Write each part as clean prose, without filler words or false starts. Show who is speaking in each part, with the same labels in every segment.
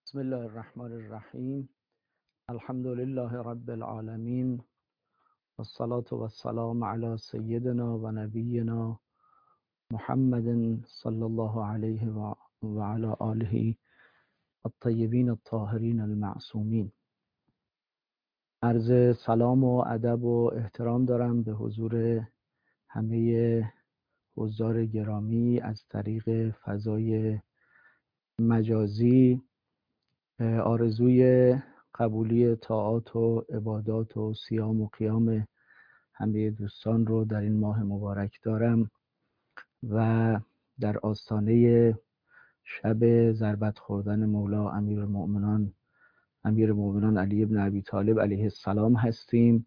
Speaker 1: بسم الله الرحمن الرحیم. الحمد لله رب العالمین والصلاة والسلام علی سیدنا و نبینا محمد صلی الله علیه و علی آله الطیبین الطاهرین المعصومین. عرض سلام و ادب و احترام دارم به حضور همه حضار گرامی از طریق فضای مجازی. آرزوی قبولی طاعات و عبادات و صیام و قیام همه دوستان رو در این ماه مبارک دارم و در آستانه شب ضربت خوردن مولا امیرالمؤمنان علی بن ابی طالب علیه السلام هستیم.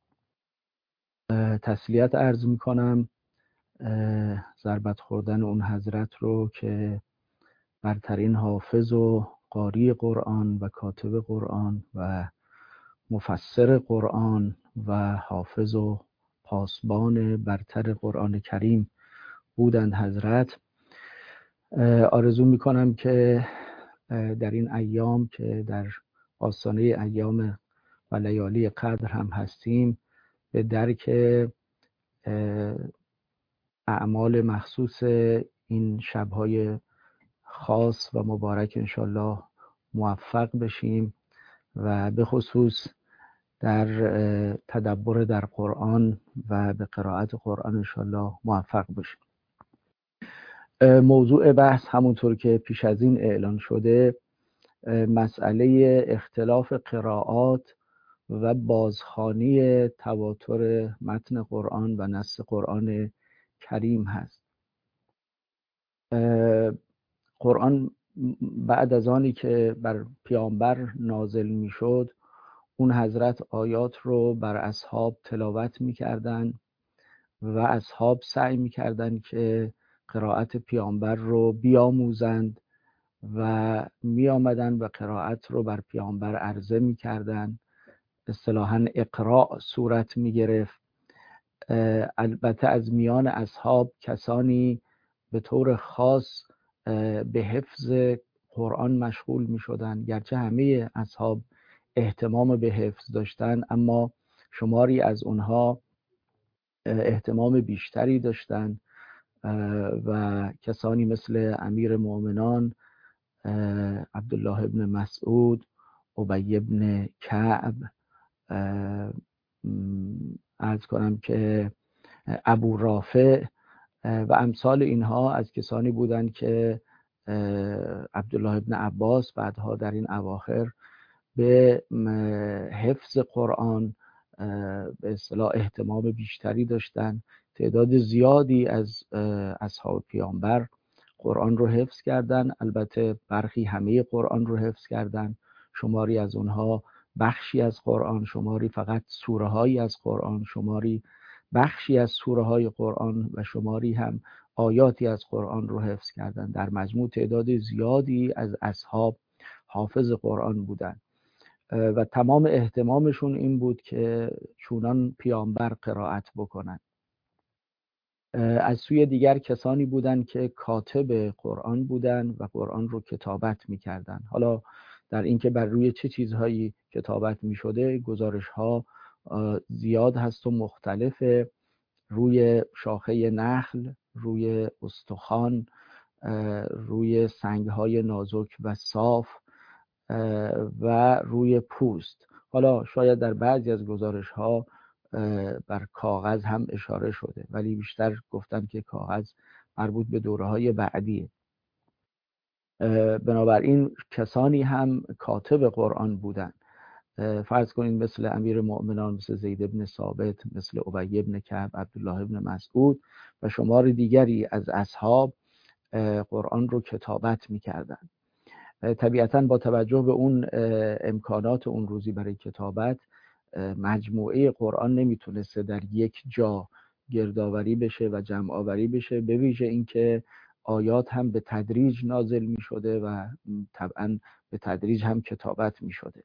Speaker 1: تسلیت عرض میکنم ضربت خوردن اون حضرت رو که برترین حافظ و قاری قرآن و کاتب قرآن و مفسر قرآن و حافظ و پاسبان برتر قرآن کریم بودند حضرت. آرزو میکنم که در این ایام که در آستانه ایام و لیالی قدر هم هستیم به درک اعمال مخصوص این شبهای خاص و مبارک انشالله موفق بشیم و به خصوص در تدبر در قرآن و به قرائت قرآن انشالله موفق بشیم. موضوع بحث همونطور که پیش از این اعلان شده مسئله اختلاف قرائات و بازخوانی تواتر متن قرآن و نص قرآن کریم هست. قرآن بعد از آنی که بر پیامبر نازل می شد اون حضرت آیات رو بر اصحاب تلاوت می کردن و اصحاب سعی می کردن که قرائت پیامبر رو بیاموزند و می آمدن و قرائت رو بر پیامبر عرضه می کردن. اصطلاحاً اقراء صورت می گرفت. البته از میان اصحاب کسانی به طور خاص به حفظ قرآن مشغول می شدن، گرچه همه اصحاب اهتمام به حفظ داشتن اما شماری از اونها اهتمام بیشتری داشتن و کسانی مثل امیر مؤمنان عبدالله ابن مسعود، ابی ابن کعب، عرض کنم که ابو رافع و امثال اینها از کسانی بودند که عبدالله ابن عباس بعدها در این اواخر به حفظ قرآن به اصطلاح اهتمام بیشتری داشتند. تعداد زیادی از اصحاب پیامبر قرآن رو حفظ کردن، البته برخی همه قرآن رو حفظ کردن، شماری از اونها بخشی از قرآن، شماری فقط سوره هایی از قرآن، شماری بخشی از سوره های قرآن و شماری هم آیاتی از قرآن رو حفظ کردن. در مجموع تعداد زیادی از اصحاب حافظ قرآن بودن و تمام اهتمامشون این بود که چونان پیامبر قرائت بکنن. از سوی دیگر کسانی بودند که کاتب قرآن بودند و قرآن رو کتابت می‌کردن. حالا در اینکه بر روی چه چیزهایی کتابت می‌شده گزارش‌ها زیاد هست و مختلفه. روی شاخه نخل، روی استخوان، روی سنگ‌های نازک و صاف و روی پوست. حالا شاید در بعضی از گزارش‌ها بر کاغذ هم اشاره شده ولی بیشتر گفتن که کاغذ مربوط به دوره‌های بعدیه. بنابراین کسانی هم کاتب قرآن بودن. فرض کنید مثل امیر مؤمنان، مثل زید بن ثابت، مثل ابی بن کعب، عبدالله بن مسعود و شمار دیگری از اصحاب قرآن رو کتابت می‌کردن. طبیعتاً با توجه به اون امکانات اون روزی برای کتابت مجموعه قرآن نمیتونسته در یک جا گردآوری بشه و جمع آوری بشه، به ویژه اینکه آیات هم به تدریج نازل می شده و طبعا به تدریج هم کتابت می شده.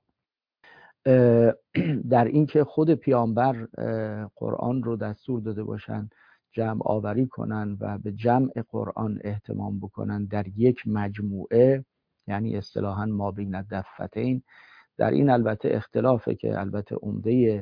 Speaker 1: در اینکه خود پیامبر قرآن رو دستور داده باشن جمع آوری کنن و به جمع قرآن اهتمام بکنن در یک مجموعه یعنی اصطلاحاً ما بین الدفتین. در این البته اختلافه که البته عمده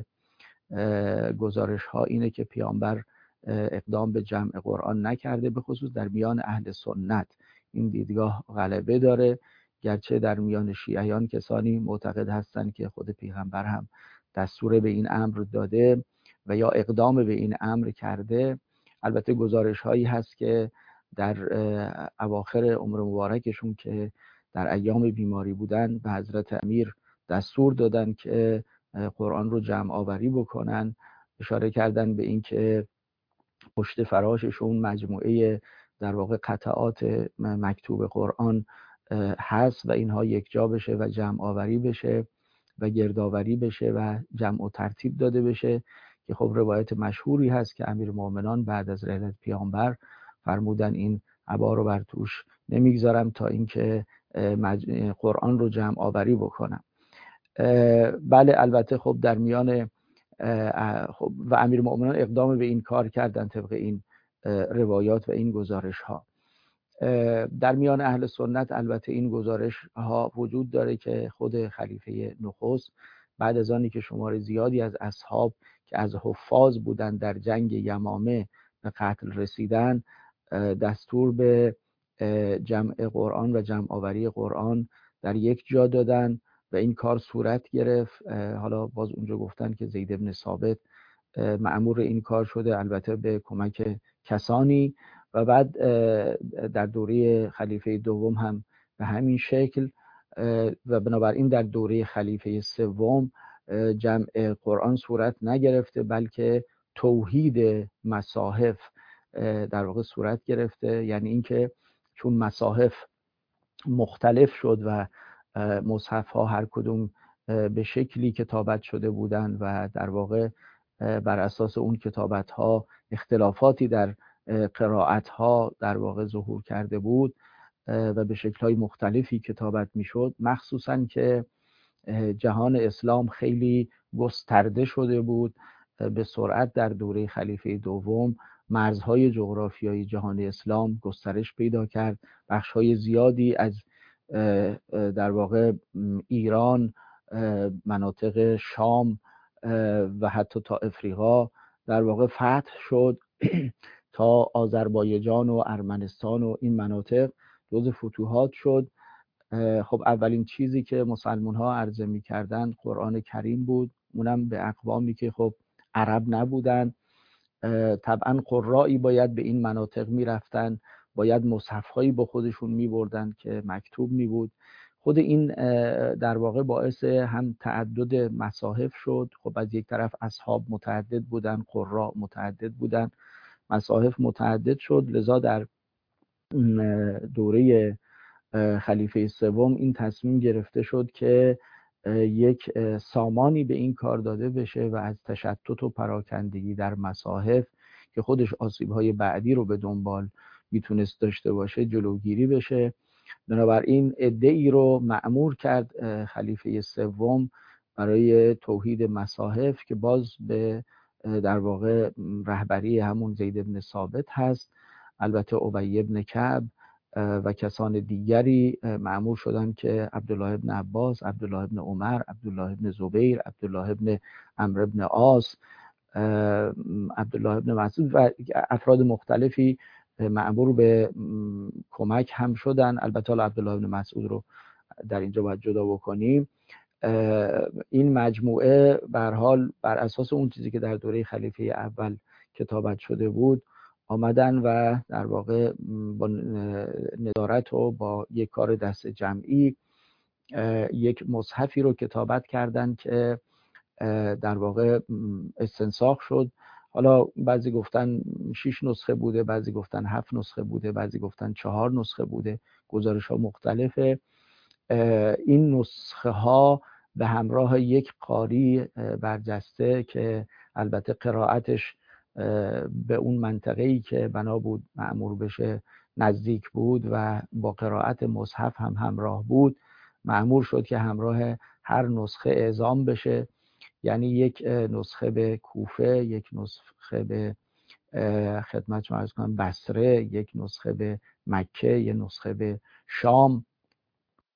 Speaker 1: گزارش ها اینه که پیامبر اقدام به جمع قرآن نکرده، به خصوص در میان اهل سنت این دیدگاه غلبه داره، گرچه در میان شیعیان کسانی معتقد هستند که خود پیغمبر هم دستور به این امر داده و یا اقدام به این امر کرده. البته گزارش هایی هست که در اواخر عمر مبارکشون که در ایام بیماری بودن به حضرت امیر دستور دادن که قرآن رو جمع آوری بکنن، اشاره کردن به این که پشت فراششون مجموعه در واقع قطعات مکتوب قرآن هست و اینها یک جا بشه و جمع آوری بشه و گردآوری بشه و جمع و ترتیب داده بشه، که خب روایت مشهوری هست که امیرالمومنین بعد از رحلت پیامبر فرمودن این عبا رو بر توش نمیگذارم تا اینکه قرآن رو جمع آوری بکنم. بله البته خب در میان خب و امیرالمومنین اقدام به این کار کردن طبق این روایات و این گزارش ها. در میان اهل سنت البته این گزارش ها وجود داره که خود خلیفه نخست بعد از آنی که شمار زیادی از اصحاب که از حفاظ بودن در جنگ یمامه به قتل رسیدن، دستور به جمع قرآن و جمع آوری قرآن در یک جا دادن و این کار صورت گرفت. حالا باز اونجا گفتن که زید بن ثابت مأمور این کار شده، البته به کمک کسانی، و بعد در دوره خلیفه دوم هم به همین شکل و بنابراین در دوره خلیفه سوم جمع قرآن صورت نگرفته، بلکه توحید مصاحف در واقع صورت گرفته. یعنی اینکه چون مصاحف مختلف شد و مصحف ها هر کدوم به شکلی کتابت شده بودند و در واقع بر اساس اون کتابت ها اختلافاتی در قرائت ها در واقع ظهور کرده بود و به شکل های مختلفی کتابت می شد، مخصوصاً که جهان اسلام خیلی گسترده شده بود به سرعت. در دوره خلیفه دوم مرزهای جغرافیایی جهان اسلام گسترش پیدا کرد، بخش‌های زیادی از در واقع ایران، مناطق شام و حتی تا افریقا در واقع فتح شد تا آذربایجان و ارمنستان و این مناطق جزو فتوحات شد. خب اولین چیزی که مسلمان ها عرضه می کردن قرآن کریم بود، اونم به اقوامی که خب عرب نبودن. طبعا قرایی باید به این مناطق می رفتن، باید مصحف هایی با خودشون می بردن که مکتوب می بود. خود این در واقع باعث هم تعدد مصاحف شد. خب از یک طرف اصحاب متعدد بودن، قرا متعدد بودن، مصاحف متعدد شد. لذا در دوره خلیفه سوم این تصمیم گرفته شد که یک سامانی به این کار داده بشه و از تشتت و پراکندگی در مصاحف که خودش آسیب‌های بعدی رو به دنبال میتونست داشته باشه جلوگیری بشه. بنابراین عده‌ای رو مأمور کرد خلیفه سوم برای توحید مصاحف که باز به در واقع رهبری همون زید بن ثابت هست. البته ابی بن کعب و کسان دیگری مأمور شدن که عبدالله بن عباس، عبدالله بن عمر، عبدالله بن زبیر، عبدالله بن عمرو بن عاص، عبدالله بن مسعود و افراد مختلفی مأمور به کمک هم شدن. البته عبدالله بن مسعود رو در اینجا باید جدا بکنیم. این مجموعه به هر حال بر اساس اون چیزی که در دوره خلیفه اول کتابت شده بود آمدن و در واقع با نظارت و با یک کار دست جمعی یک مصحفی رو کتابت کردن که در واقع استنساخ شد. حالا بعضی گفتن 6 نسخه بوده، بعضی گفتن 7 نسخه بوده، بعضی گفتن 4 نسخه بوده، گزارش ها مختلفه. این نسخه ها به همراه یک قاری برجسته که البته قرائتش به اون منطقه‌ای که بنا بود مأمور بشه نزدیک بود و با قرائت مصحف هم همراه بود، مأمور شد که همراه هر نسخه اعزام بشه. یعنی یک نسخه به کوفه، یک نسخه به خدمت شما عرض کنم بصره، یک نسخه به مکه، یک نسخه به شام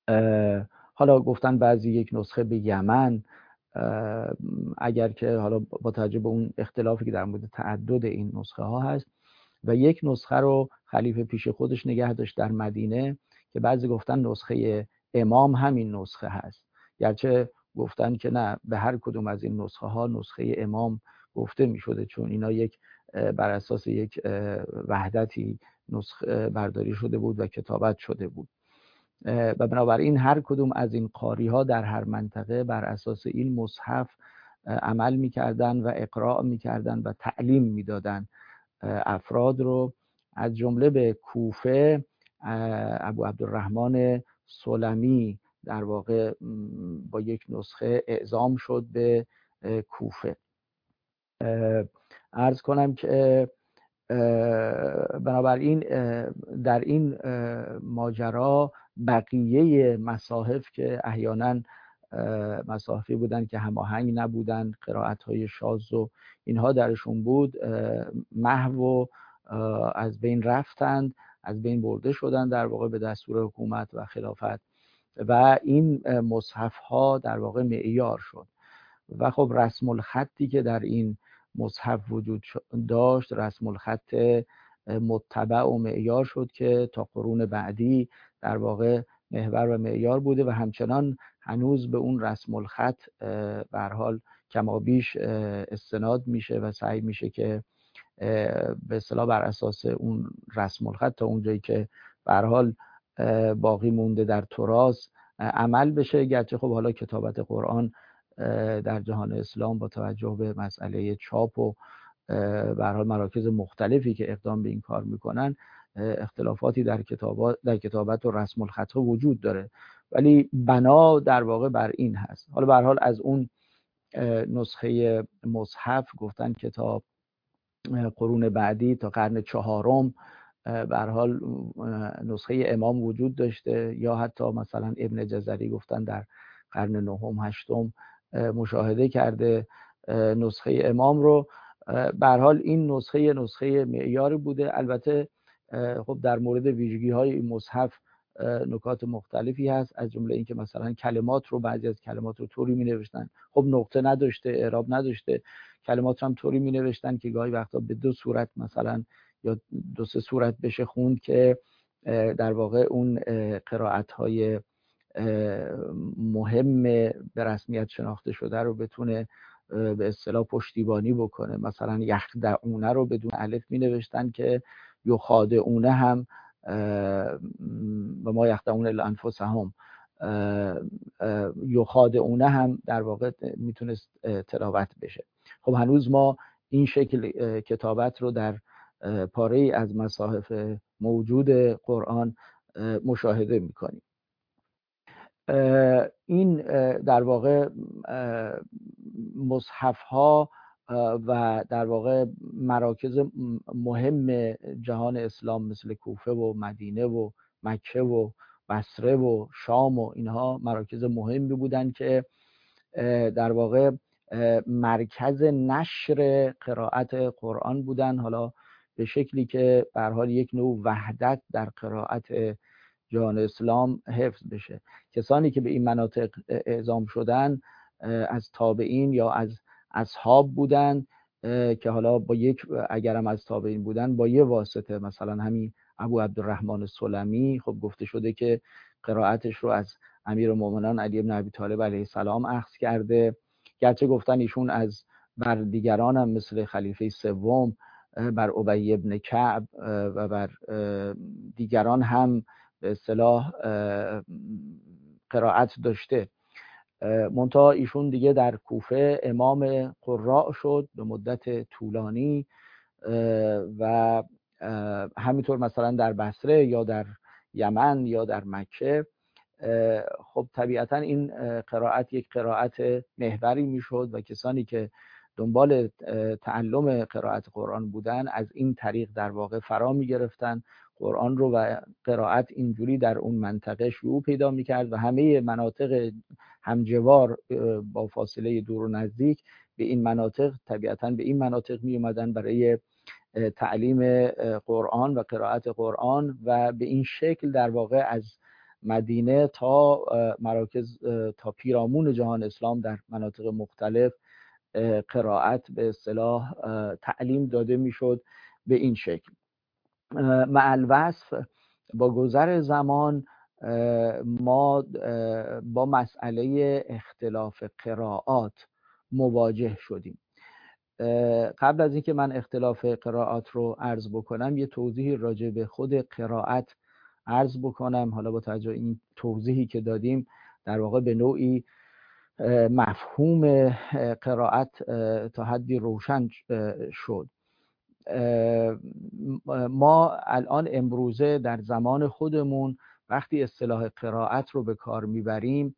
Speaker 1: حالا گفتن بعضی یک نسخه به یمن، اگر که حالا با توجه به اون اختلافی که در مورد تعدد این نسخه ها هست، و یک نسخه رو خلیفه پیش خودش نگه داشت در مدینه که بعضی گفتن نسخه امام همین نسخه هست، گرچه گفتن که نه، به هر کدوم از این نسخه ها نسخه امام گفته می شده، چون اینا یک بر اساس یک وحدتی نسخه برداری شده بود و کتابت شده بود. و بنابراین هر کدوم از این قاری ها در هر منطقه بر اساس این مصحف عمل میکردن و اقراء میکردن و تعلیم میدادن افراد رو. از جمله به کوفه ابو عبدالرحمن سلمی در واقع با یک نسخه اعزام شد به کوفه. عرض کنم که بنابراین در این ماجرا بقیه مصاحف که احیانا مصاحفی بودن که هماهنگ نبودن، قرائت‌های شاذ و اینها درشون بود، محو و از بین رفتند، از بین برده شدن در واقع به دستور حکومت و خلافت، و این مصحف ها در واقع معیار شد. و خب رسم الخطی که در این مصحف وجود داشت رسم الخط متبع و معیار شد که تا قرون بعدی در واقع محور و معیار بوده و همچنان هنوز به اون رسم الخط به هر حال کمابیش استناد میشه و سعی میشه که به اصطلاح بر اساس اون رسم الخط تا اونجایی که به هر حال باقی مونده در تراث عمل بشه. گرچه خب حالا کتابت قرآن در جهان اسلام با توجه به مسئله چاپ و به هر حال مراکز مختلفی که اقدام به این کار میکنن، اختلافاتی در کتابت و رسم الخط وجود داره، ولی بنا در واقع بر این هست. حالا به هر حال از اون نسخه مصحف گفتن که تا قرون بعدی تا قرن چهارم به هر حال نسخه امام وجود داشته، یا حتی مثلا ابن جزری گفتن در قرن نهم هشتم مشاهده کرده نسخه امام رو. به هر حال این نسخه معیاری بوده. البته خب در مورد ویژگی های این مصحف نکات مختلفی هست، از جمله اینکه مثلا کلمات رو، بعضی از کلمات رو طوری می نوشتن، خب نقطه نداشته، اعراب نداشته، کلمات هم طوری می نوشتن که گاهی وقتا به دو صورت مثلا یا دو سه صورت بشه خوند که در واقع اون قرائت های مهم به رسمیت شناخته شده رو بتونه به اصطلاح پشتیبانی بکنه. مثلا یخدعونه رو بدون الف می نوشتن که یخادعونه هم و ما یخدعون الا انفسهم، یخادعونه هم در واقع میتونست تلاوت بشه. خب هنوز ما این شکل کتابت رو در پاره از مصاحف موجود قرآن مشاهده میکنیم. این در واقع مصحف ها و در واقع مراکز مهم جهان اسلام مثل کوفه و مدینه و مکه و بصره و شام و اینها مراکز مهمی بودن که در واقع مرکز نشر قرائت قرآن بودن، حالا به شکلی که به هر حال یک نوع وحدت در قرائت جهان اسلام حفظ بشه. کسانی که به این مناطق اعزام شدن از تابعین یا از اصحاب بودن که حالا با یک، اگرم از تابعین بودن، با یه واسطه، مثلا همین ابو عبدالرحمن سلمی خب گفته شده که قرائتش رو از امیرالمومنین علی بن ابی طالب علیه السلام اخذ کرده، گرچه گفتن ایشون از بر دیگران هم مثل خلیفه سوم، بر ابی بن کعب و بر دیگران هم به اصطلاح قرائت داشته. منتها ایشون دیگه در کوفه امام قراء شد به مدت طولانی و همینطور مثلا در بصره یا در یمن یا در مکه خب طبیعتا این قرائت یک قرائت محوری میشد و کسانی که دنبال تعلم قرائت قرآن بودن از این طریق در واقع فرا میگرفتن قرآن رو و قرائت اینجوری در اون منطقه شیوع پیدا میکرد و همه مناطق همجوار با فاصله دور و نزدیک به این مناطق طبیعتا به این مناطق می اومدن برای تعلیم قرآن و قرائت قرآن و به این شکل در واقع از مدینه تا مراکز تا پیرامون جهان اسلام در مناطق مختلف قرائت به اصطلاح تعلیم داده میشد به این شکل. مع الوصف با گذر زمان ما با مسئله اختلاف قرائات مواجه شدیم. قبل از اینکه من اختلاف قرائات رو عرض بکنم یه توضیحی راجع به خود قرائت عرض بکنم. حالا با توجه این توضیحی که دادیم در واقع به نوعی مفهوم قرائت تا حدی روشن شد. ما الان امروزه در زمان خودمون وقتی اصطلاح قرائت رو به کار میبریم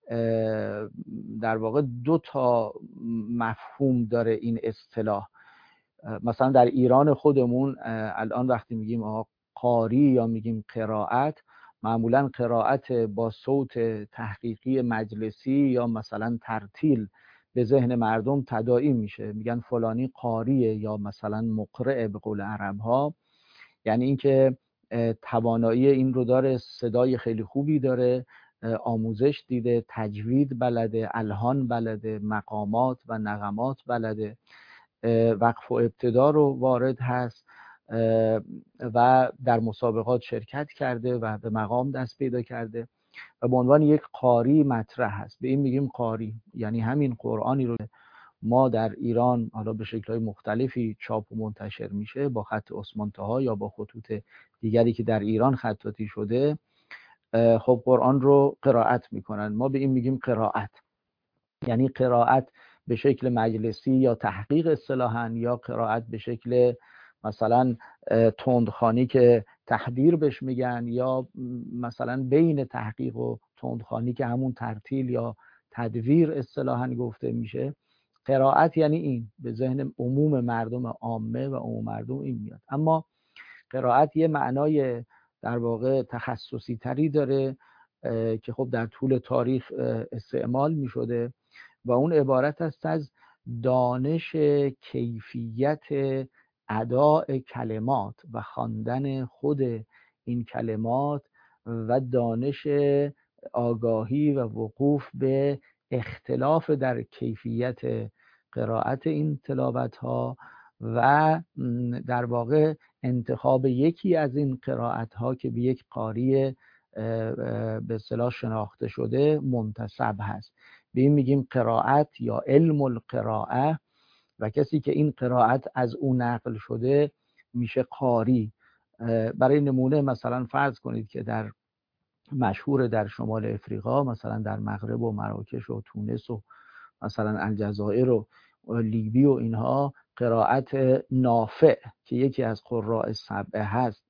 Speaker 1: در واقع دو تا مفهوم داره این اصطلاح. مثلا در ایران خودمون الان وقتی میگیم قاری یا میگیم قرائت، معمولا قرائت با صوت تحقیقی مجلسی یا مثلا ترتیل به ذهن مردم تداعی میشه، میگن فلانی قاریه یا مثلا مقرئ به قول عرب ها. یعنی اینکه توانایی این رو داره، صدای خیلی خوبی داره، آموزش دیده، تجوید بلده، الحان بلده، مقامات و نغمات بلده، وقف و ابتدا رو وارد هست و در مسابقات شرکت کرده و به مقام دست پیدا کرده و به عنوان یک قاری مطرح هست. به این میگیم قاری. یعنی همین قرآنی رو ما در ایران حالا به شکل‌های مختلفی چاپ و منتشر میشه، با خط عثمان طاها یا با خطوط دیگری که در ایران خطاطی شده، خب قرآن رو قرائت میکنن. ما به این میگیم قرائت. یعنی قرائت به شکل مجلسی یا تحقیق اصطلاحاً، یا قرائت به شکل مثلا تندخوانی که تحدیر بهش میگن، یا مثلا بین تحقیق و تندخوانی که همون ترتیل یا تدویر اصطلاحاً گفته میشه. قرائت یعنی این، به ذهن عموم مردم عامه و عموم مردم این میاد. اما قرائت یه معنای در واقع تخصصی تری داره که خب در طول تاریخ استعمال میشده و اون عبارت است از دانش کیفیت اداء کلمات و خواندن خود این کلمات و دانش آگاهی و وقوف به اختلاف در کیفیت قرائت این تلاوت ها و در واقع انتخاب یکی از این قرائت ها که به یک قاری به اصطلاح شناخته شده منتسب هست. به این میگیم قرائت یا علم القراءه و کسی که این قرائت از او نقل شده میشه قاری. برای نمونه مثلا فرض کنید که در مشهور در شمال افریقا، مثلا در مغرب و مراکش و تونس و مثلا الجزایر و لیبی و اینها، قرائت نافع که یکی از قراء سبعه هست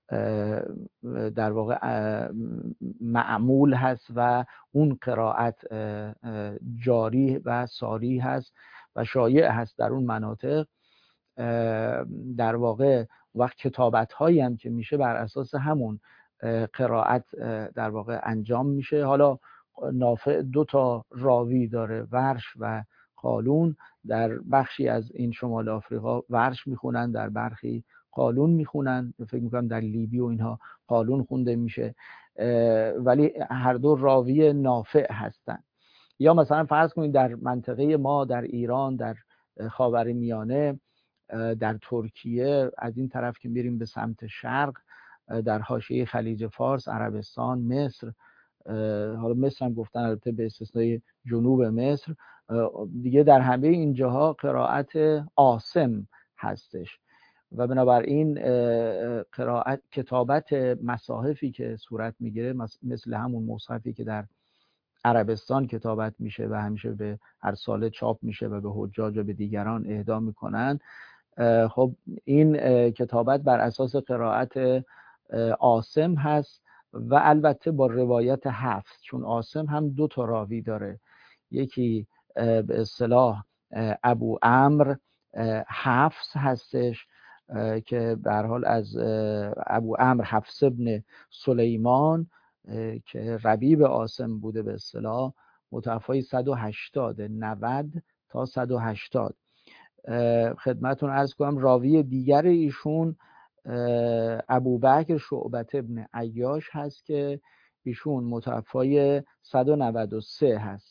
Speaker 1: در واقع معمول هست و اون قرائت جاری و ساری هست و شایع هست در اون مناطق. در واقع وقت کتابت هایی هم که میشه بر اساس همون قرائت در واقع انجام میشه. حالا نافع دو تا راوی داره، ورش و قالون. در بخشی از این شمال آفریقا ورش میخونن، در برخی قالون میخونن. فکر میکنم در لیبی و اینها قالون خونده میشه، ولی هر دو راوی نافع هستن. یا مثلا فرض کنید در منطقه ما در ایران، در خاورمیانه، در ترکیه، از این طرف که میریم به سمت شرق، در حاشیه خلیج فارس، عربستان، مصر، حالا مصر هم گفتن البته به استثنای جنوب مصر، دیگه در همه این جاها قرائت عاصم هستش و بنابراین قرائت کتابت مصاحفی که صورت میگیره مثل همون مصحفی که در عربستان کتابت میشه و همیشه به هر ساله چاپ میشه و به حجاج و به دیگران اهدا میکنن. خب این کتابت بر اساس قرائت عاصم هست و البته با روایت حفص، چون عاصم هم دو تا راوی داره. یکی به اصطلاح ابو عمرو حفص هستش که به هر حال از ابو عمرو حفص ابن سلیمان که ربیب عاصم بوده، به اصطلاح متوفای 180 90 تا 180. خدمتون عرض کنم راوی دیگر ایشون ابوبکر شعبة ابن عیاش هست که ایشون متوفای 193 هست،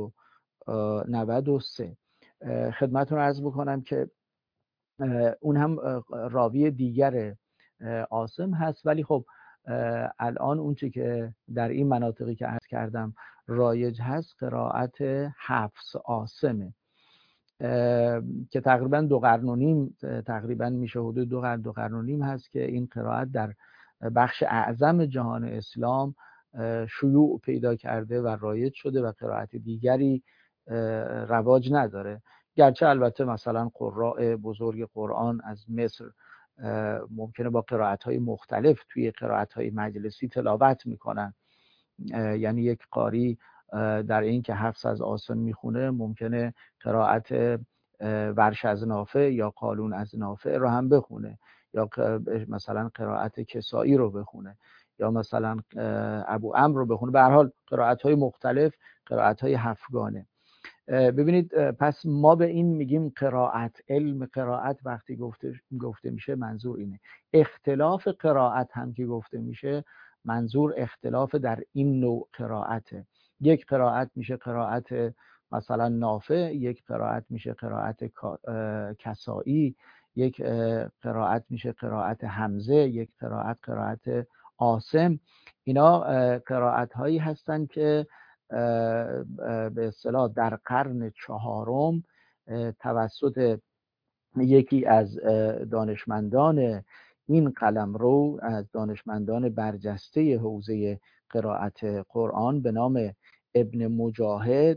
Speaker 1: 193. خدمتتون عرض بکنم که اون هم راوی دیگر عاصم هست، ولی خب الان اون چی که در این مناطقی که عرض کردم رایج هست قرائت حفص عاصمه که تقریبا 2 قرن و نیم، تقریبا میشه حدود 2 قرن و نیم هست که این قرائت در بخش اعظم جهان اسلام شیوع پیدا کرده و رایج شده و قرائت دیگری رواج نداره. گرچه البته مثلا قراء بزرگ قرآن از مصر ممکنه با قرائت‌های مختلف توی قرائت‌های مجلسی تلاوت میکنن، یعنی یک قاری در این که حفص از عاصم میخونه ممکنه قرائت ورش از نافع یا قالون از نافع رو هم بخونه، یا مثلا قرائت کسائی رو بخونه، یا مثلا ابو عمرو رو بخونه. به هر حال قرائت‌های مختلف، قرائت‌های هفتگانه. ببینید پس ما به این میگیم قرائت. علم قرائت وقتی گفته میشه منظور اینه. اختلاف قرائت هم که گفته میشه منظور اختلاف در این نوع قرائته. یک قرائت میشه قرائت مثلا نافع، یک قرائت میشه قرائت کسائی، یک قرائت میشه قرائت حمزه، یک قرائت عاصم. اینا قرائت هایی هستن که به اصطلاح در قرن 4 توسط یکی از دانشمندان این قلمرو، از دانشمندان برجسته حوزه قرائت قرآن به نام ابن مجاهد،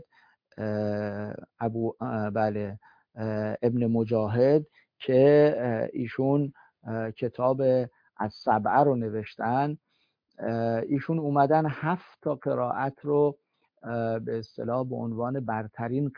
Speaker 1: ابن مجاهد که ایشون کتاب از سبعه رو نوشتن. ایشون اومدن 7 تا قرائت رو به اصطلاح به عنوان برترین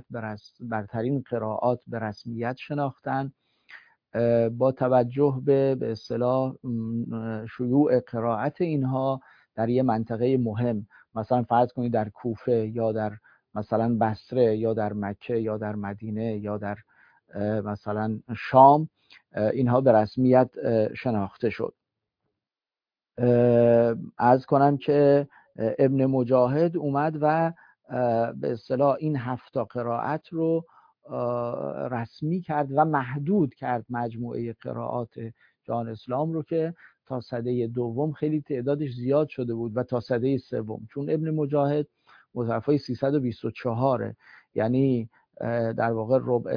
Speaker 1: قرائات به رسمیت شناختن، با توجه به اصطلاح شیوع قرائت اینها در یه منطقه مهم، مثلا فرض کنید در کوفه یا در مثلا بصره یا در مکه یا در مدینه یا در مثلا شام، اینها به رسمیت شناخته شد. عرض کنم که ابن مجاهد اومد و به اصطلاح این 7 تا قرائت رو رسمی کرد و محدود کرد مجموعه قرائات جهان اسلام رو که تا سده دوم خیلی تعدادش زیاد شده بود و تا سده سوم، چون ابن مجاهد متوفای 324، یعنی در واقع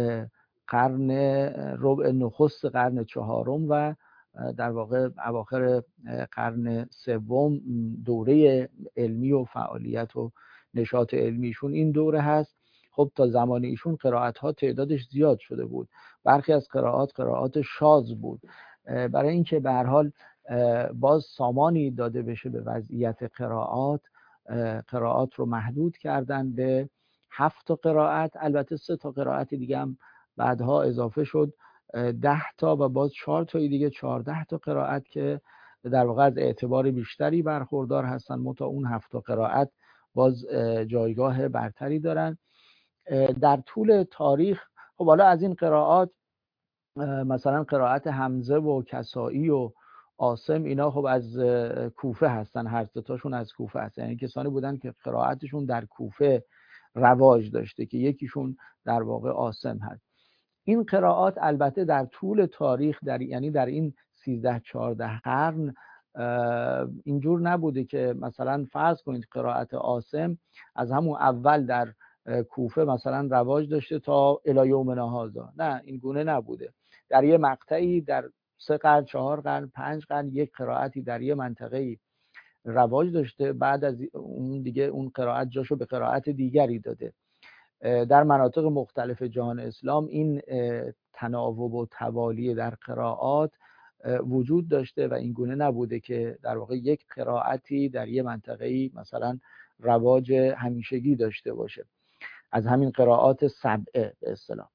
Speaker 1: ربع نخست قرن 4 و در واقع اواخر قرن 3 دوره علمی و فعالیت و نشاط علمیشون این دوره هست. خب تا زمان ایشون قرائت ها تعدادش زیاد شده بود، برخی از قرائات شاذ بود. برای اینکه به هر حال باز سامانی داده بشه به وضعیت قرائات رو محدود کردن به 7 تا قرائت. البته 3 تا قرائت دیگه هم بعدها اضافه شد، 10 تا و باز 4 تا دیگه 14 تا قرائت که در واقع از اعتبار بیشتری برخوردار هستن، متا اون 7 تا قرائت باز جایگاه برتری دارن در طول تاریخ. خب حالا از این قرائات مثلا قرائت حمزه و کسائی و عاصم، اینا خب از کوفه هستن، هر سه تاشون از کوفه هستن، یعنی کسانی بودن که قرائتشون در کوفه رواج داشته که یکیشون در واقع عاصم هست. این قرائات البته در طول تاریخ یعنی در این 13-14 قرن اینجور نبوده که مثلا فرض کنید قرائت عاصم از همون اول در کوفه مثلا رواج داشته تا الی یومنا هذا. نه، این گونه نبوده. در یه مقطعی در 3 قرن، 4 قرن، 5 قرن یک قرائتی در یه منطقه‌ای رواج داشته، بعد از اون دیگه اون قرائت جاشو به قرائت دیگری داده. در مناطق مختلف جهان اسلام این تناوب و توالی در قرائات وجود داشته و این گونه نبوده که در واقع یک قرائتی در یه منطقه‌ای مثلا رواج همیشگی داشته باشه. از همین قرائات سبعه به اصطلاح.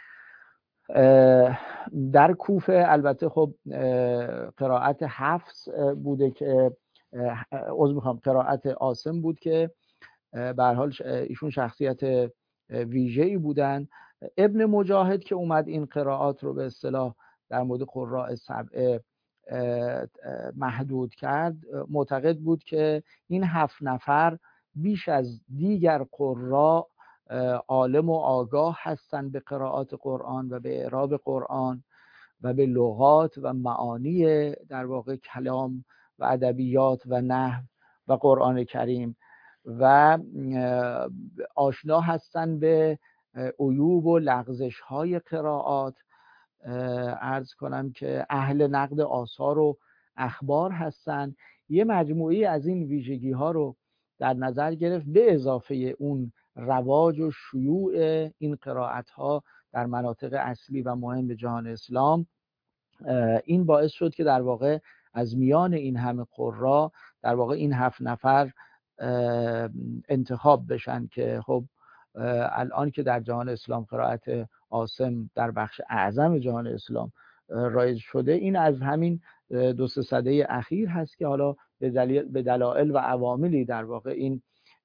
Speaker 1: در کوفه البته خب قرائت حفص بوده که قرائت عاصم بود که به هر حال ایشون شخصیت ویژه‌ای بودن. ابن مجاهد که اومد این قرائات رو به اصطلاح در مورد قراء سبعه محدود کرد، معتقد بود که این 7 نفر بیش از دیگر قراء عالم و آگاه هستند به قرائات قرآن و به اعراب قرآن و به لغات و معانی در واقع کلام و ادبیات و نحو و قرآن کریم و آشنا هستند به عیوب و لغزش های قرائات. عرض کنم که اهل نقد آثار و اخبار هستند. یه مجموعی از این ویژگی ها رو در نظر گرفت، به اضافه اون رواج و شیوع این قرائت ها در مناطق اصلی و مهم جهان اسلام. این باعث شد که در واقع از میان این همه قرا در واقع این 7 نفر انتخاب بشن که خب الان که در جهان اسلام قرائت عاصم در بخش اعظم جهان اسلام رایج شده، این از همین 2-3 سده اخیر هست که حالا به دلایل و عواملی در واقع این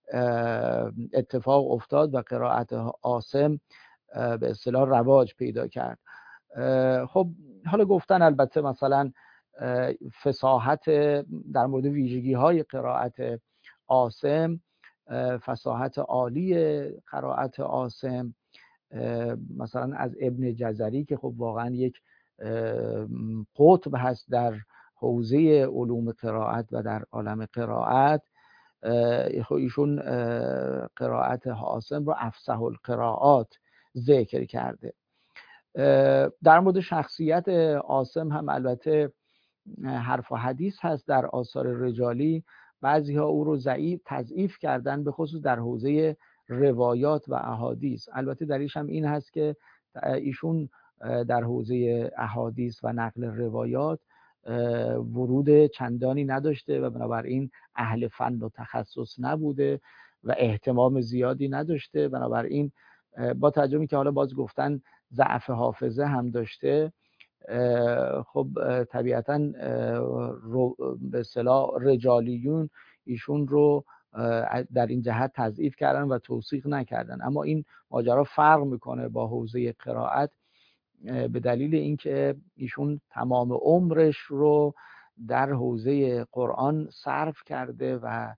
Speaker 1: اتفاق افتاد و قرائت عاصم به اصطلاح رواج پیدا کرد. خب حالا گفتن البته مثلا فصاحت در مورد ویژگی های قرائت عاصم، فصاحت عالی قرائت عاصم، مثلا از ابن جزری که خب واقعا یک قطب هست در حوزه علوم قرائت و در عالم قرائت، ایشون قرائت عاصم رو افصح القراءات ذکر کرده. در مورد شخصیت عاصم هم البته حرف و حدیث هست در آثار رجالی. بعضی ها او رو تضعیف کردن، به خصوص در حوزه روایات و احادیث. البته دلیلش هم این هست که ایشون در حوزه احادیث و نقل روایات ورود چندانی نداشته و بنابراین اهل فن و تخصص نبوده و اهتمام زیادی نداشته. بنابراین با توجه که حالا باز گفتن ضعف حافظه هم داشته، خب طبیعتاً به اصطلاح رجالیون ایشون رو در این جهت تضعیف کردن و توثیق نکردن. اما این ماجرا فرق میکنه با حوزه قرائت به دلیل اینکه ایشون تمام عمرش رو در حوزه قرآن صرف کرده و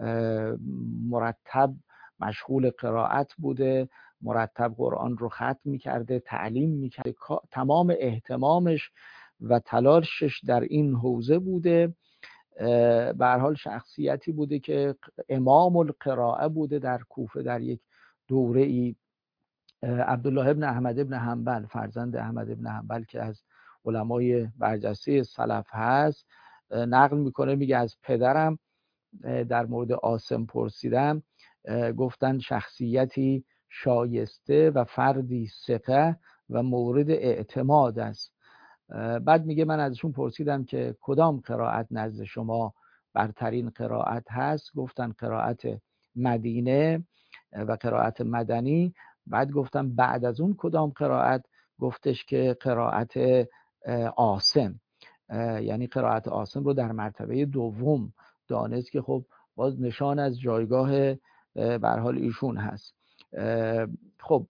Speaker 1: مرتب مشغول قرائت بوده، مرتب قرآن رو ختم میکرده، تعلیم میکرده، تمام اهتمامش و تلاشش در این حوزه بوده. به هر حال شخصیتی بوده که امام القراءه بوده در کوفه در یک دوره ای. عبدالله ابن احمد ابن حنبل، فرزند احمد ابن حنبل که از علمای برجسته سلف هست، نقل میکنه، میگه از پدرم در مورد عاصم پرسیدم، گفتن شخصیتی شایسته و فردی ثقه و مورد اعتماد است. بعد میگه من ازشون پرسیدم که کدام قرائت نزد شما برترین قرائت هست؟ گفتن قرائت مدینه و قرائت مدنی. بعد گفتم بعد از اون کدام قرائت؟ گفتش که قرائت عاصم، یعنی قرائت عاصم رو در مرتبه دوم دانست که خب باز نشان از جایگاه به هر حال ایشون هست. خب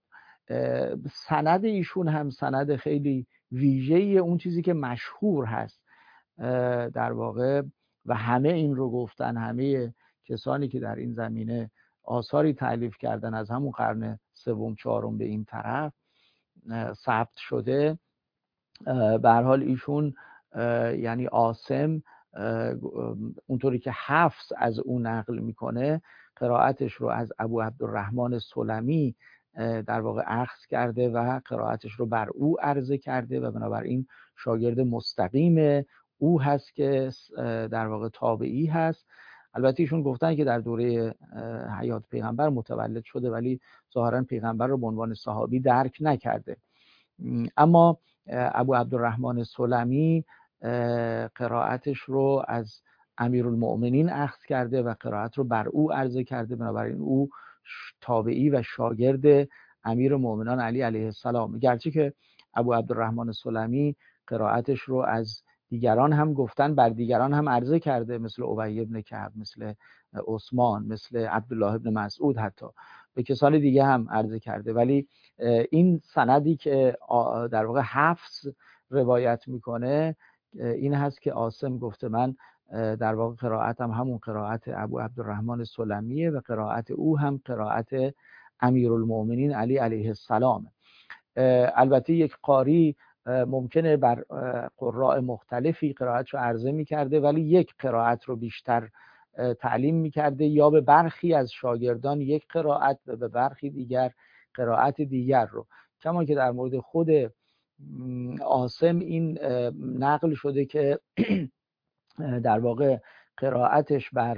Speaker 1: سند ایشون هم سند خیلی ویژه‌ای، اون چیزی که مشهور هست در واقع و همه این رو گفتن، همه کسانی که در این زمینه آثاری تألیف کردن از همون قرن سوم چهارم به این طرف ثبت شده. به هر حال ایشون یعنی عاصم اونطوری که حفص از اون نقل میکنه، قرائتش رو از ابو عبدالرحمن سلمی در واقع اخذ کرده و قرائتش رو بر او عرضه کرده و بنابراین شاگرد مستقیم او هست که در واقع تابعی هست. البته ایشون گفتن که در دوره حیات پیغمبر متولد شده، ولی ظاهرا پیغمبر رو به عنوان صحابی درک نکرده. اما ابو عبدالرحمن سلمی قرائتش رو از امیرالمؤمنین اخذ کرده و قرائت رو بر او عرضه کرده، بنابراین او تابعی و شاگرد امیرالمؤمنان علی علیه السلام. گرچه که ابو عبدالرحمن سلمی قرائتش رو از دیگران هم گفتن بر دیگران هم عرضه کرده، مثل ابی بن کعب، مثل عثمان، مثل عبدالله بن مسعود، حتی به کسان دیگه هم عرضه کرده. ولی این سندی که در واقع حفص روایت میکنه این هست که عاصم گفته من در واقع قرائتم همون قرائت ابو عبدالرحمن سلمیه و قرائت او هم قرائت امیرالمؤمنین علی علیه السلام. البته یک قاری ممکنه بر قراء مختلفی قرائت رو عرضه می‌کرده ولی یک قرائت رو بیشتر تعلیم می‌کرده، یا به برخی از شاگردان یک قرائت و به برخی دیگر قرائت دیگر رو. کما که در مورد خود عاصم این نقل شده که در واقع قرائتش بر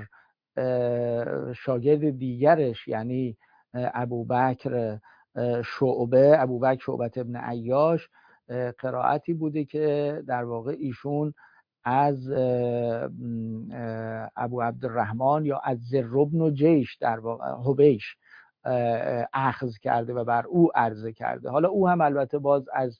Speaker 1: شاگرد دیگرش یعنی ابوبکر شعبه ابن عیاش قرائتی بوده که در واقع ایشون از ابو عبدالرحمن یا از زر بن جیش در واقع حبیش اخذ کرده و بر او عرضه کرده. حالا او هم البته باز از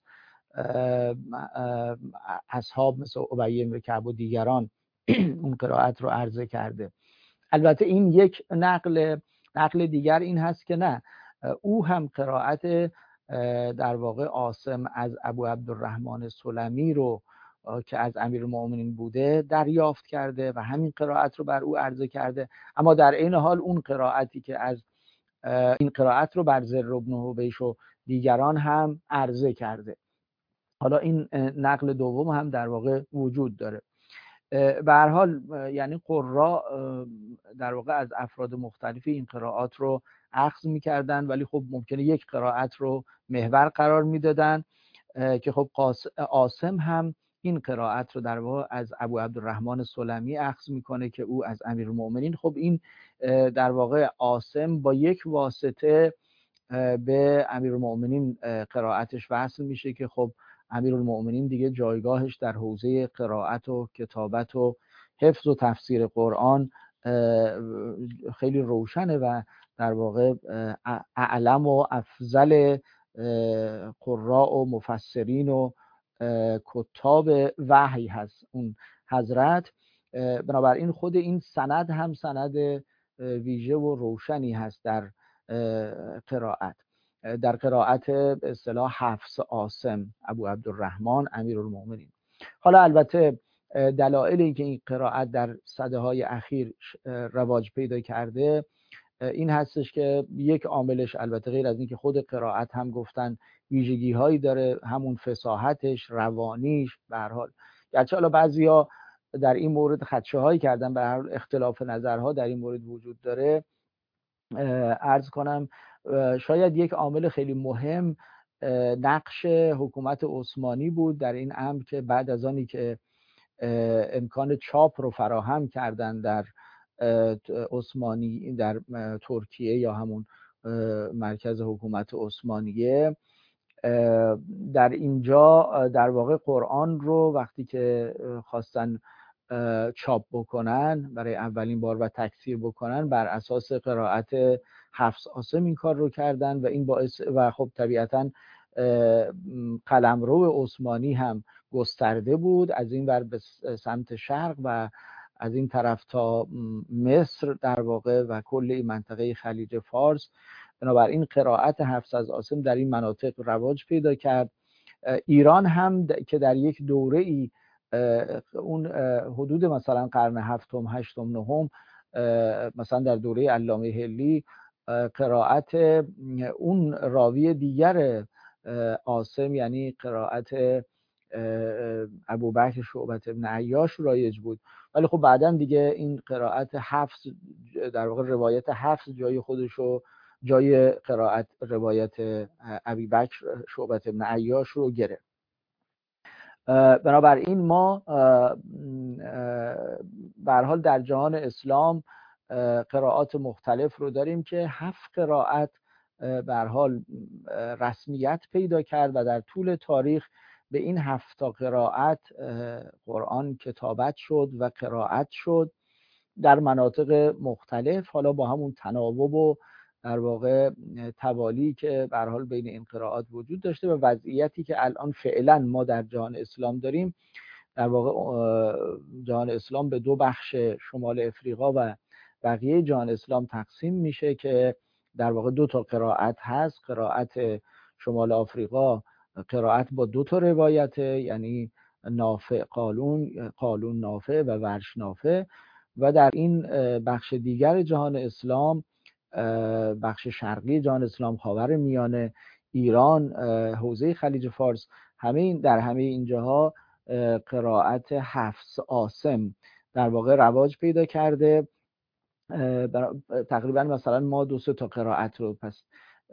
Speaker 1: اصحاب مثل ابی بن کعب و دیگران اون قرائت رو عرضه کرده. البته این یک نقل دیگر این هست که نه، او هم قرائت در واقع عاصم از ابو عبدالرحمن سلمی رو که از امیرالمؤمنین بوده دریافت کرده و همین قرائت رو بر او عرضه کرده، اما در این حال اون قرائتی که از این قرائت رو بر زر بن حبیش و دیگران هم عرضه کرده. حالا این نقل دوم هم در واقع وجود داره. به هر حال یعنی قراء در واقع از افراد مختلفی این قرائات رو اخذ می‌کردن، ولی خب ممکنه یک قرائت رو محور قرار میدادن که خب عاصم هم این قرائت رو در واقع از ابو عبدالرحمن سلمی اخذ میکنه که او از امیرالمؤمنین. خب این در واقع عاصم با یک واسطه به امیرالمؤمنین قرائتش وصل میشه که خب امیرالمؤمنین دیگه جایگاهش در حوزه قرائت و کتابت و حفظ و تفسیر قرآن خیلی روشنه و در واقع اعلم و افضل قراء و مفسرین و کتاب وحی هست اون حضرت. بنابراین خود این سند هم سند ویژه و روشنی هست در قرائت، در قرائت به اصطلاح حفص عاصم ابو عبدالرحمن امیرالمؤمنین. حالا البته دلایلی که این قرائت در سده‌های اخیر رواج پیدا کرده این هستش که یک عاملش البته غیر از این که خود قرائت هم گفتن ویژگی هایی داره، همون فصاحتش، روانیش. به هر حال گرچه حالا بعضیا در این مورد خدشه هایی کردن، به هر حال اختلاف نظرها در این مورد وجود داره. عرض کنم شاید یک عامل خیلی مهم نقش حکومت عثمانی بود در این امر که بعد از آنی که امکان چاپ رو فراهم کردن در عثمانی در ترکیه یا همون مرکز حکومت عثمانیه، در اینجا در واقع قرآن رو وقتی که خواستن چاپ بکنن برای اولین بار و تکثیر بکنن بر اساس قرائت حفص عاصم این کار رو کردن و این باعث و خب طبیعتاً قلمرو عثمانی هم گسترده بود از این ور به سمت شرق و از این طرف تا مصر در واقع و کل این منطقه خلیج فارس. بنابراین قرائت حفص از عاصم در این مناطق رواج پیدا کرد. ایران هم که در یک دوره‌ای اون حدود مثلا قرن هفتم، هشتم، نهم مثلا در دوره علامه حلی قرائت اون راوی دیگر عاصم یعنی قرائت ابوبکر شعبه ابن عیاش رایج بود، ولی خب بعداً دیگه این قرائت حفص در واقع روایت حفص جای خودشو جای قرائت روایت ابوبکر شعبه ابن عیاش رو گرفت. بنابراین ما به هر حال در جهان اسلام قرائات مختلف رو داریم که 7 قرائت به هر حال رسمیت پیدا کرد و در طول تاریخ به این 7 قرائت قرآن کتابت شد و قرائت شد در مناطق مختلف، حالا با همون تناوب و در واقع توالی که به هر حال بین این قرائات وجود داشته و وضعیتی که الان فعلا ما در جهان اسلام داریم. در واقع جهان اسلام به 2 بخش شمال افریقا و بقیه جهان اسلام تقسیم میشه که در واقع 2 قرائت هست. قرائت شمال آفریقا قرائت با 2 روایته، یعنی نافع قالون نافع و ورش نافع. و در این بخش دیگر جهان اسلام، بخش شرقی جهان اسلام، خاور میانه، ایران، حوزه خلیج فارس، در همه این جاها قرائت حفص عاصم در واقع رواج پیدا کرده. تقریبا مثلا ما 2-3 تا قرائت رو پس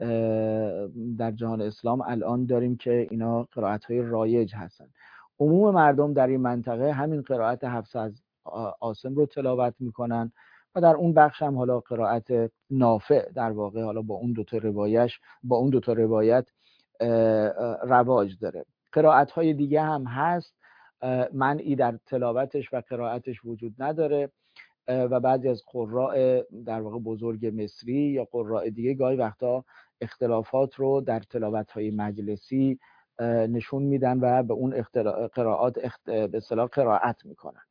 Speaker 1: در جهان اسلام الان داریم که اینا قرائت های رایج هستن. عموم مردم در این منطقه همین قرائت حفص از عاصم رو تلاوت میکنن و در اون بخش هم حالا قرائت نافع در واقع حالا با اون دو تا روایت رواج داره. قرائت های دیگه هم هست، منعی در تلاوتش و قرائتش وجود نداره و بعضی از قراء در واقع بزرگ مصری یا قراء دیگه گاهی وقتا اختلافات رو در تلاوت‌های مجلسی نشون میدن و به اون قرائات به اصطلاح قرائت میکنن.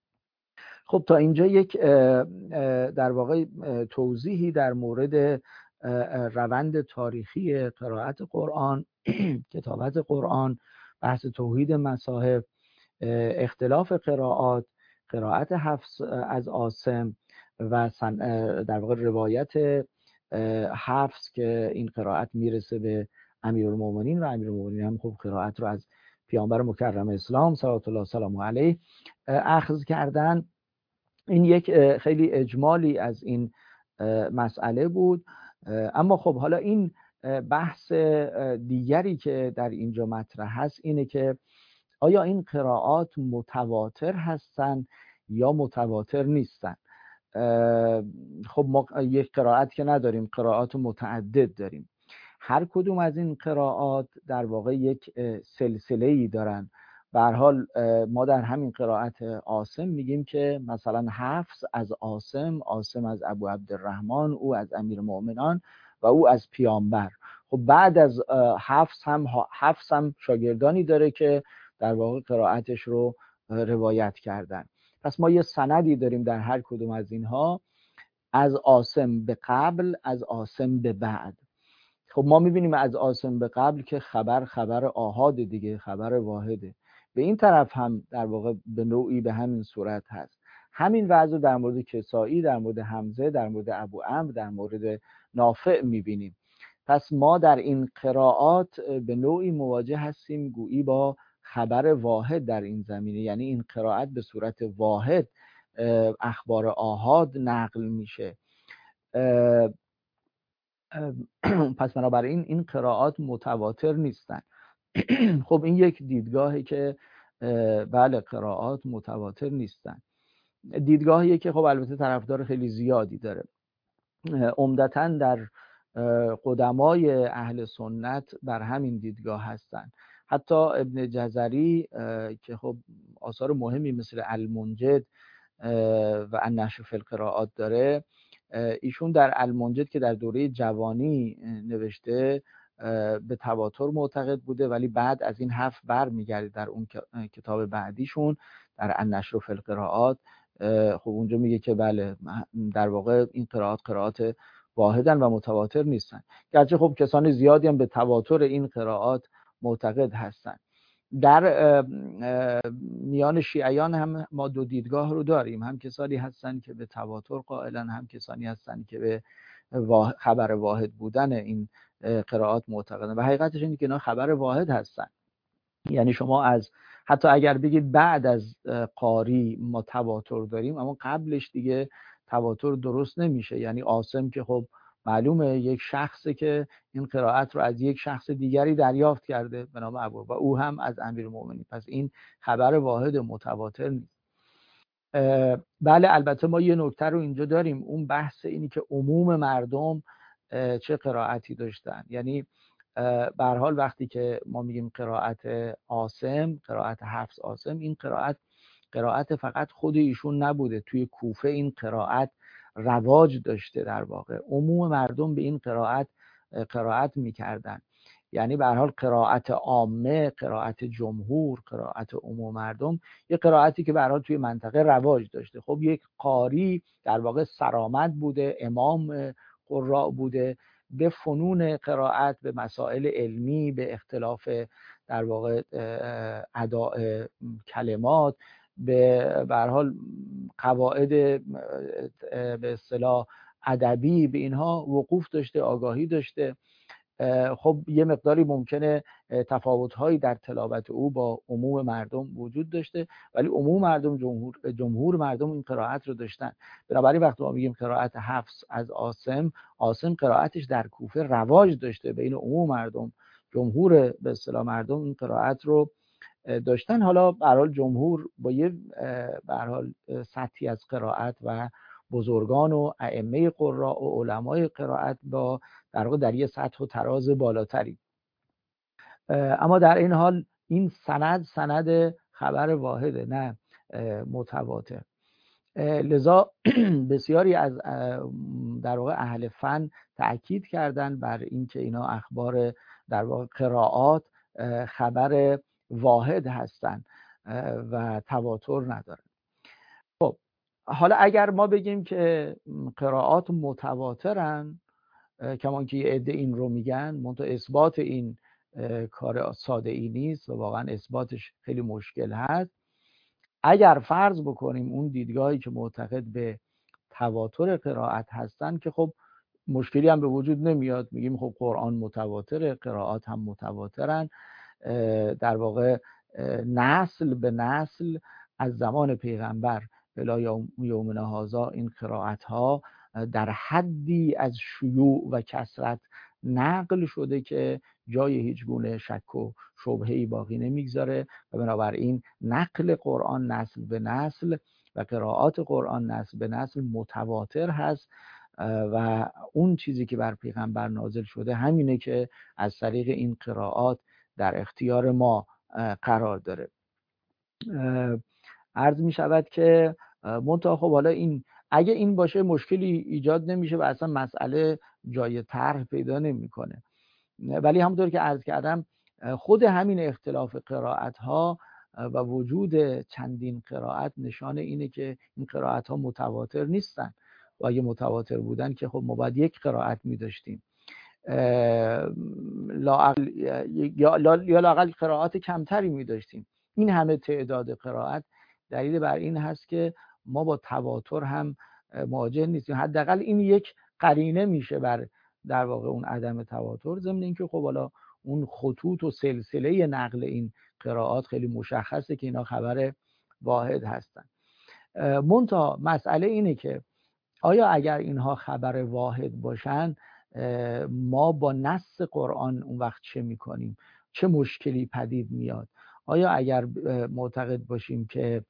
Speaker 1: خب تا اینجا یک در واقع توضیحی در مورد روند تاریخی قرائت قرآن، کتابت قرآن، بحث توحید مصاحف، اختلاف قرائت حفص از عاصم و در واقع روایت حفص که این قرائت میرسه به امیرالمومنین و امیرالمومنین هم خب قرائت رو از پیامبر مکرم اسلام صلوات الله سلامه علیه اخذ کردن. این یک خیلی اجمالی از این مسئله بود. اما خب حالا این بحث دیگری که در اینجا مطرح هست اینه که آیا این قرائات متواتر هستن یا متواتر نیستن؟ خب ما یک قرائت که نداریم، قرائات متعدد داریم. هر کدوم از این قرائات در واقع یک سلسله‌ای دارن. به هر حال ما در همین قرائت عاصم میگیم که مثلا حفص از عاصم، عاصم از ابو عبدالرحمن، او از امیرالمؤمنان و او از پیامبر. خب بعد از حفص هم شاگردانی داره که در واقع قرائتش رو روایت کردن. پس ما یه سندی داریم در هر کدوم از اینها، از عاصم به قبل، از عاصم به بعد. خب ما میبینیم از عاصم به قبل که خبر آحاد دیگه، خبر واحده. به این طرف هم در واقع به نوعی به همین صورت هست. همین وضع در مورد کسائی، در مورد حمزه، در مورد ابو عمرو، در مورد نافع میبینیم. پس ما در این قرائات به نوعی مواجه هستیم گویی با خبر واحد در این زمینه، یعنی این قرائت به صورت واحد اخبار آحاد نقل میشه. پس بنابراین این قرائات متواتر نیستن. خب این یک دیدگاهی که بله قرائات متواتر نیستن، دیدگاهیه که خب البته طرفدار خیلی زیادی داره. عمدتاً در قدمای اهل سنت بر همین دیدگاه هستن. حتی ابن جزری که خب آثار مهمی مثل المنجد و النشر فی القرائات داره، ایشون در المنجد که در دوره جوانی نوشته به تواتر معتقد بوده، ولی بعد از این حرف برمیگرده در اون کتاب بعدیشون در النشر فی القرائات. خب اونجا میگه که بله در واقع این قرائات واحدن و متواتر نیستن، گرچه خب کسان زیادی هم به تواتر این قرائات معتقد هستن. در میان شیعیان هم ما دو دیدگاه رو داریم، هم کسانی هستن که به تواتر قائلن، هم کسانی هستن که به خبر واحد بودن این قرائات معتقدن. و حقیقتش اینه که اینا خبر واحد هستن. یعنی شما از حتی اگر بگید بعد از قاری ما تواتر داریم، اما قبلش دیگه تواتر درست نمیشه. یعنی عاصم که خب معلومه یک شخصه که این قرائت رو از یک شخص دیگری دریافت کرده به نام ابو و او هم از امیرالمومنین، پس این خبر واحد متواتر نیست. بله البته ما یه نکته رو اینجا داریم، اون بحث اینی که عموم مردم چه قرائتی داشتن. یعنی به هر حال وقتی که ما میگیم قرائت عاصم، قرائت حفص عاصم، این قرائت فقط خود ایشون نبوده، توی کوفه این قرائت رواج داشته. در واقع عموم مردم به این قرائت میکردن. یعنی به هر حال قرائت عامه، قرائت جمهور، قرائت عموم مردم، یه قرائتی که به هر حال توی منطقه رواج داشته. خب یک قاری در واقع سرآمد بوده، امام قراء بوده به فنون قرائت، به مسائل علمی، به اختلاف در واقع اداء کلمات، به هر حال قواعد به اصطلاح ادبی، به اینها وقوف داشته، آگاهی داشته. خب یه مقداری ممکنه تفاوت‌هایی در تلاوت او با عموم مردم وجود داشته، ولی عموم مردم، جمهور مردم این قرائت رو داشتن. بنابراین وقتی ما میگیم قرائت حفص از عاصم قرائتش در کوفه رواج داشته بین عموم مردم، جمهور به اصطلاح مردم این قرائت رو داشتن. حالا به هر حال جمهور با یه به هر حال سطحی از قرائت و بزرگان و ائمه قراء و علمای قرائت با در واقع در یه سطح و تراز بالاتری. اما در این حال این سند خبر واحده، نه متواتر. لذا بسیاری از در واقع اهل فن تأکید کردن بر اینکه اینا اخبار در واقع قرائات خبر واحد هستن و تواتر ندارن. خب حالا اگر ما بگیم که قرائات متواترن، کمان که یه عده این رو میگن، منتها اثبات این کار ساده ای نیست و واقعا اثباتش خیلی مشکل هست. اگر فرض بکنیم اون دیدگاهی که معتقد به تواتر قرائت هستن، که خب مشکلی هم به وجود نمیاد، میگیم خب قرآن متواتره، قرائات هم متواترن. در واقع نسل به نسل از زمان پیغمبر الی یومنا هذا این قرائت ها در حدی از شیوع و کثرت نقل شده که جای هیچ گونه شک و شبهه‌ای باقی نمیگذاره و بنابراین نقل قرآن نسل به نسل و قرائات قرآن نسل به نسل متواتر هست و اون چیزی که بر پیغمبر نازل شده همینه که از طریق این قرائات در اختیار ما قرار داره. عرض می شود که منتها خب حالا این اگه این باشه مشکلی ایجاد نمیشه و اصلا مسئله جای طرح پیدا نمیکنه. ولی همونطور که عرض کردم خود همین اختلاف قرائت ها و وجود چندین قرائت نشان اینه که این قرائت ها متواتر نیستن و اگه متواتر بودن که خب ما باید یک قرائت می داشتیم یا لااقل قرائات کمتری می داشتیم. این همه تعداد قرائت دلیل بر این هست که ما با تواتر هم مواجه نیستیم. حداقل این یک قرینه میشه بر در واقع اون عدم تواتر، ضمن اینکه خب حالا اون خطوط و سلسله نقل این قرائات خیلی مشخصه که اینا خبر واحد هستن. منتها مسئله اینه که آیا اگر اینها خبر واحد باشن ما با نص قرآن اون وقت چه میکنیم؟ چه مشکلی پدید میاد؟ آیا اگر معتقد باشیم که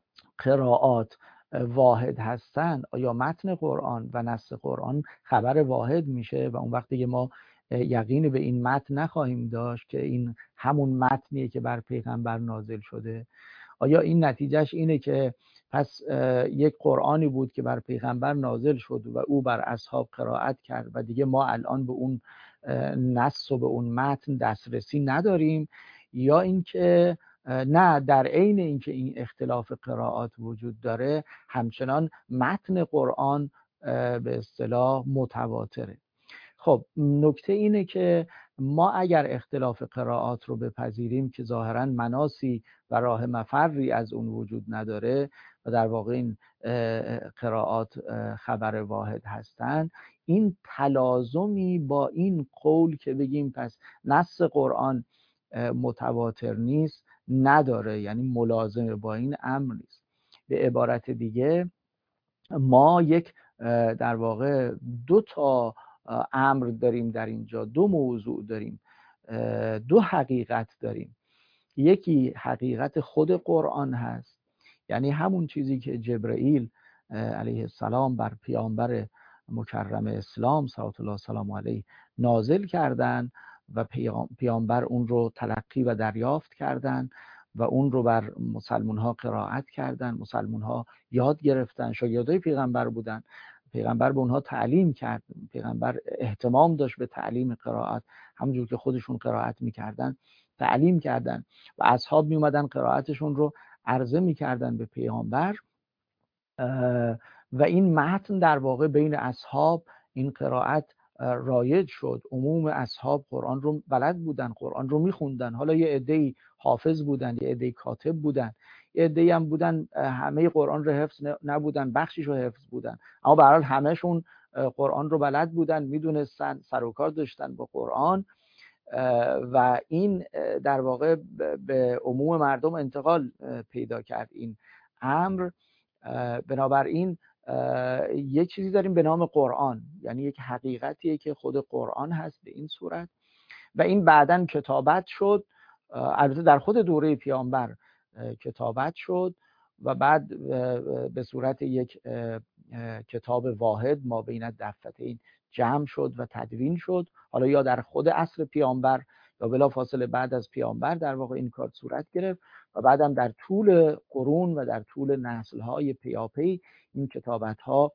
Speaker 1: قرائات واحد هستند، آیا متن قرآن و نص قرآن خبر واحد میشه و اون وقتی که ما یقین به این متن نخواهیم داشت که این همون متنیه که بر پیغمبر نازل شده؟ آیا این نتیجهش اینه که پس یک قرآنی بود که بر پیغمبر نازل شد و او بر اصحاب قرائت کرد و دیگه ما الان به اون نص و به اون متن دسترسی نداریم؟ یا اینکه نه، در عین اینکه این اختلاف قرائات وجود داره همچنان متن قرآن به اصطلاح متواتره؟ خب نکته اینه که ما اگر اختلاف قرائات رو بپذیریم که ظاهراً مناسی و راه مفری از اون وجود نداره و در واقع این قرائات خبر واحد هستند، این تلازمی با این قول که بگیم پس نص قرآن متواتر نیست نداره، یعنی ملازمه با این امر نیست. به عبارت دیگه ما یک در واقع دو تا امر داریم در اینجا، دو موضوع داریم، دو حقیقت داریم. یکی حقیقت خود قرآن هست، یعنی همون چیزی که جبرئیل علیه السلام بر پیامبر مکرم اسلام صلوات الله سلام علیه نازل کردن و پیامبر اون رو تلقی و دریافت کردن و اون رو بر مسلمان ها قرائت کردن، مسلمان ها یاد گرفتن، شاگردای پیغمبر بودن، پیغمبر به اونها تعلیم کرد، پیغمبر اهتمام داشت به تعلیم قرائت، همونجور که خودشون قرائت میکردن تعلیم کردن و اصحاب میومدن قرائتشون رو عرضه میکردن به پیغمبر و این متن در واقع بین اصحاب این قرائت رایج شد. عموم اصحاب قرآن رو بلد بودن، قرآن رو میخوندن. حالا یه عده‌ای حافظ بودن، یه عده‌ای کاتب بودن، یه عده‌ای هم بودن همه قرآن رو حفظ نبودن، بخشیش رو حفظ بودن، اما به هر حال همه‌شون قرآن رو بلد بودن، میدونستن، سر و کار داشتن با قرآن و این در واقع به عموم مردم انتقال پیدا کرد این امر. بنابراین یک چیزی داریم به نام قرآن، یعنی یک حقیقتیه که خود قرآن هست به این صورت و این بعداً کتابت شد. البته در خود دوره پیامبر کتابت شد و بعد به صورت یک کتاب واحد ما بین دفتین جمع شد و تدوین شد. حالا یا در خود عصر پیامبر یا بلافاصله بعد از پیامبر در واقع این کار صورت گرفت و بعدم در طول قرون و در طول نسل‌های پیاپی این کتابت‌ها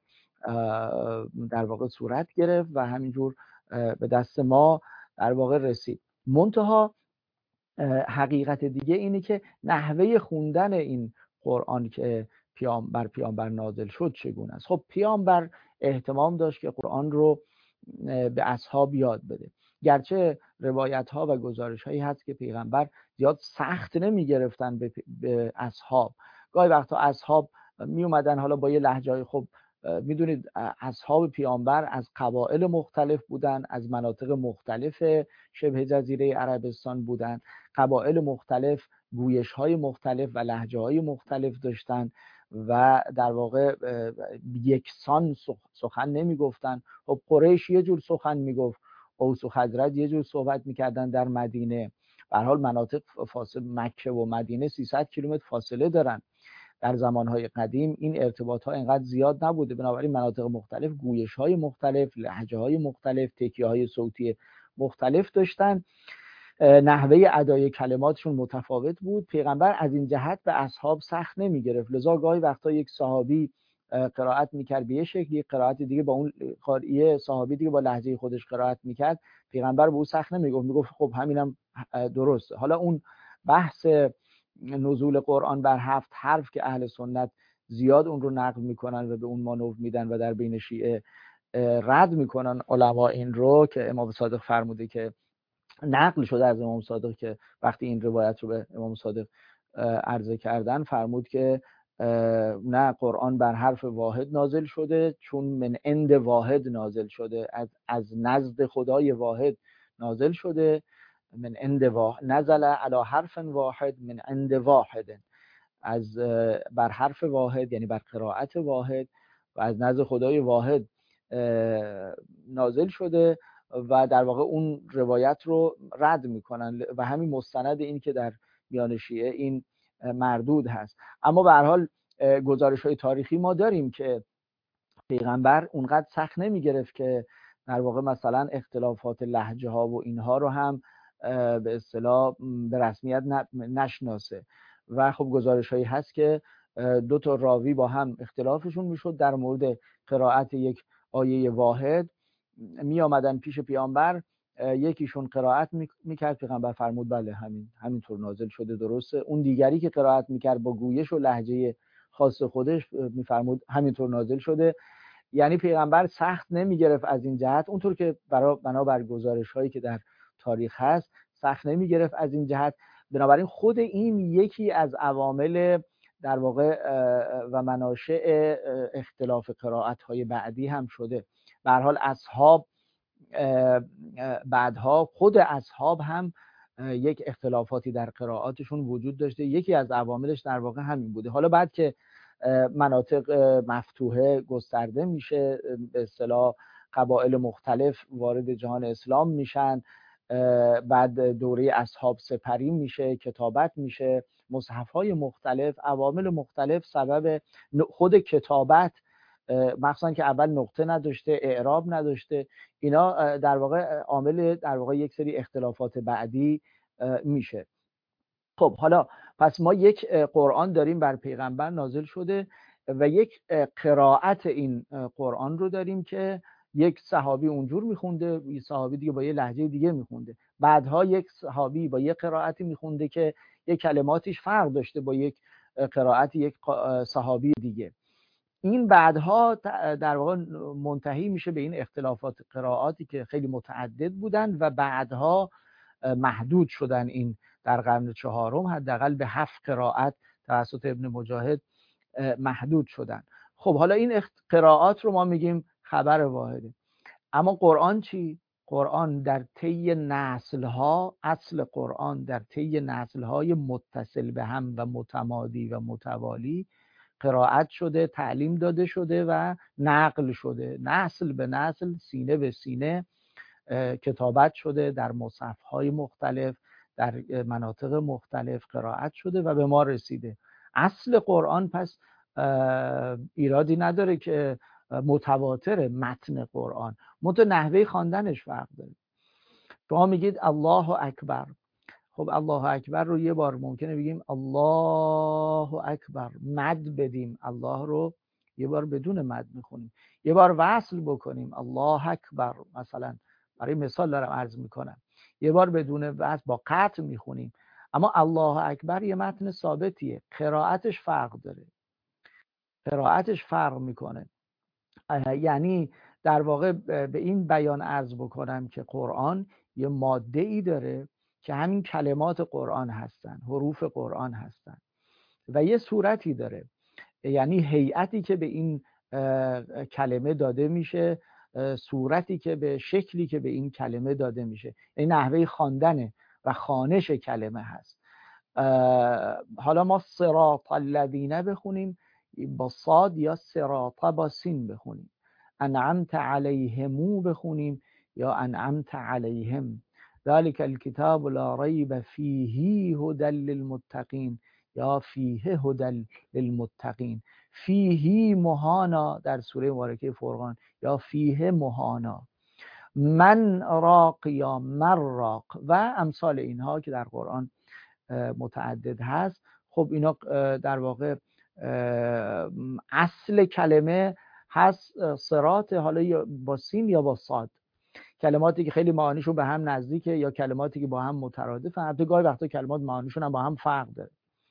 Speaker 1: در واقع صورت گرفت و همینجور به دست ما در واقع رسید. منتها حقیقت دیگه اینه که نحوه خوندن این قرآن که پیامبر نازل شد چگونه است. خب پیامبر اهتمام داشت که قرآن رو به اصحاب یاد بده، گرچه روایت ها و گزارش هایی هست که پیغمبر زیاد سخت نمی گرفتن به اصحاب. گاهی وقتا اصحاب می اومدن حالا با یه لهجه‌ای، خب میدونید اصحاب پیامبر از قبایل مختلف بودن، از مناطق مختلف شبه جزیره عربستان بودن، قبایل مختلف گویش‌های مختلف و لهجه‌های مختلف داشتن و در واقع یکسان سخن نمیگفتن. خب قریش یه جور سخن میگفت، اوس و خزرج یه جور صحبت میکردن در مدینه. به هر حال مناطق فاصله مکه و مدینه 300 کیلومتر فاصله دارن. در زمانهای قدیم این ارتباط‌ها اینقدر زیاد نبوده، بنابراین مناطق مختلف گویش‌های مختلف، لهجه‌های مختلف، تکیه‌های صوتی مختلف داشتن، نحوه ادای کلماتشون متفاوت بود. پیغمبر از این جهت به اصحاب سخت نمی گرفت، لذا گاهی وقتا یک صحابی قرائت میکرد به یه شکلی، قرائت دیگه با اون یه صحابی دیگه با لهجه خودش قرائت میکرد، پیغمبر به او سخت نمیگفت، میگفت خب همینم درسته. حالا اون بحث نزول قرآن بر 7 حرف که اهل سنت زیاد اون رو نقل میکنن و به اون مانور میدن و در بین شیعه رد میکنن علما این رو، که امام صادق فرموده که نقل شده از امام صادق که وقتی این روایت رو به امام صادق عرضه کردن فرمود که نه، قرآن بر حرف واحد نازل شده، چون من عند واحد نازل شده، از نزد خدای واحد نازل شده. من عند واحد نزل علی حرف واحد من عند واحد، از بر حرف واحد یعنی بر قرائت واحد و از نزد خدای واحد نازل شده و در واقع اون روایت رو رد میکنن و همین مستند این که در میان شیعه این مردود هست. اما به هر حال گزارش‌های تاریخی ما داریم که پیغمبر اونقدر سخت نمیگرفت که در واقع مثلا اختلافات لهجه ها و اینها رو هم به اصطلاح به رسمیت نشناسه. و خب گزارش هایی هست که 2 تا راوی با هم اختلافشون میشد در مورد قرائت یک آیه واحد، می آمدن پیش پیامبر، یکیشون قرائت میکرد، پیغمبر فرمود بله همینطور نازل شده، درسته. اون دیگری که قرائت میکرد با گویش و لهجه خاص خودش میفرمود همینطور نازل شده. یعنی پیغمبر سخت نمیگرفت از این جهت، اونطور که بنابر گزارش هایی که در تاریخ هست سخت نمیگرفت از این جهت. بنابراین خود این یکی از عوامل در واقع و مناشأ اختلاف قرائت های بعدی هم شده. به هر حال اصحاب بعدها خود اصحاب هم یک اختلافاتی در قرائاتشون وجود داشته، یکی از عواملش در واقع همین بوده. حالا بعد که مناطق مفتوحه گسترده میشه، به اصطلاح قبایل مختلف وارد جهان اسلام میشن، بعد دوره اصحاب سپری میشه، کتابت میشه، مصحف‌های مختلف، عوامل مختلف سبب خود کتابت، مخصوصا که اول نقطه نداشته، اعراب نداشته، اینا در واقع عامل در واقع یک سری اختلافات بعدی میشه. خب حالا پس ما یک قرآن داریم بر پیغمبر نازل شده و یک قرائت این قرآن رو داریم که یک صحابی اونجور میخونده، یک صحابی دیگه با یه لهجه دیگه میخونده، بعدها یک صحابی با یه قرائتی میخونده که یک کلماتش فرق داشته با یک قرائت یک صحابی دیگه. این بعدها در واقع منتهی میشه به این اختلافات قرائاتی که خیلی متعدد بودن و بعدها محدود شدن. این در قرن چهارم حداقل به 7 قرائت توسط ابن مجاهد محدود شدن. خب حالا این قرائات رو ما میگیم خبر واحده. اما قرآن چی؟ قرآن در طی نسل‌ها، اصل قرآن در طی نسل‌های متصل به هم و متمادی و متوالی قرائت شده، تعلیم داده شده و نقل شده، نسل به نسل، سینه به سینه کتابت شده، در مصحف‌های مختلف، در مناطق مختلف قرائت شده و به ما رسیده. اصل قرآن پس ایرادی نداره که متواتر متن قرآن، منتها نحوه خواندنش فرق داره. شما میگید الله اکبر، خب الله اکبر رو یه بار ممکنه بگیم الله اکبر، مد بدیم، الله رو یه بار بدون مد میخونیم، یه بار وصل بکنیم الله اکبر، مثلا برای مثال دارم عرض میکنم، یه بار بدون وصل با قطع میخونیم. اما الله اکبر یه متن ثابتیه، قرائتش فرق داره، قرائتش فرق میکنه. یعنی در واقع به این بیان عرض بکنم که قرآن یه ماده ای داره که همین کلمات قرآن هستن، حروف قرآن هستن، و یه صورتی داره، یعنی هیئتی که به این کلمه داده میشه، صورتی که به شکلی که به این کلمه داده میشه، این نحوه خواندن و خوانش کلمه هست. حالا ما صراط الذین بخونیم با صاد یا صراط با سین بخونیم، انعمت علیهمو بخونیم یا انعمت علیهم، ذلک الکتاب لا ریب فیه هدی للمتقین یا فیه هدی للمتقین، فیه مهانا در سوره مبارکه فرقان یا فیه مهانا، من راق یا مراق و امثال اینها که در قرآن متعدد هست. خب اینا در واقع اصل کلمه هست صراط، حالا یا با سین یا با صاد، کلماتی که خیلی معانیشون به هم نزدیکه یا کلماتی که با هم مترادفن، البته گاهی وقتا کلمات معانیشون هم با هم فرق داره.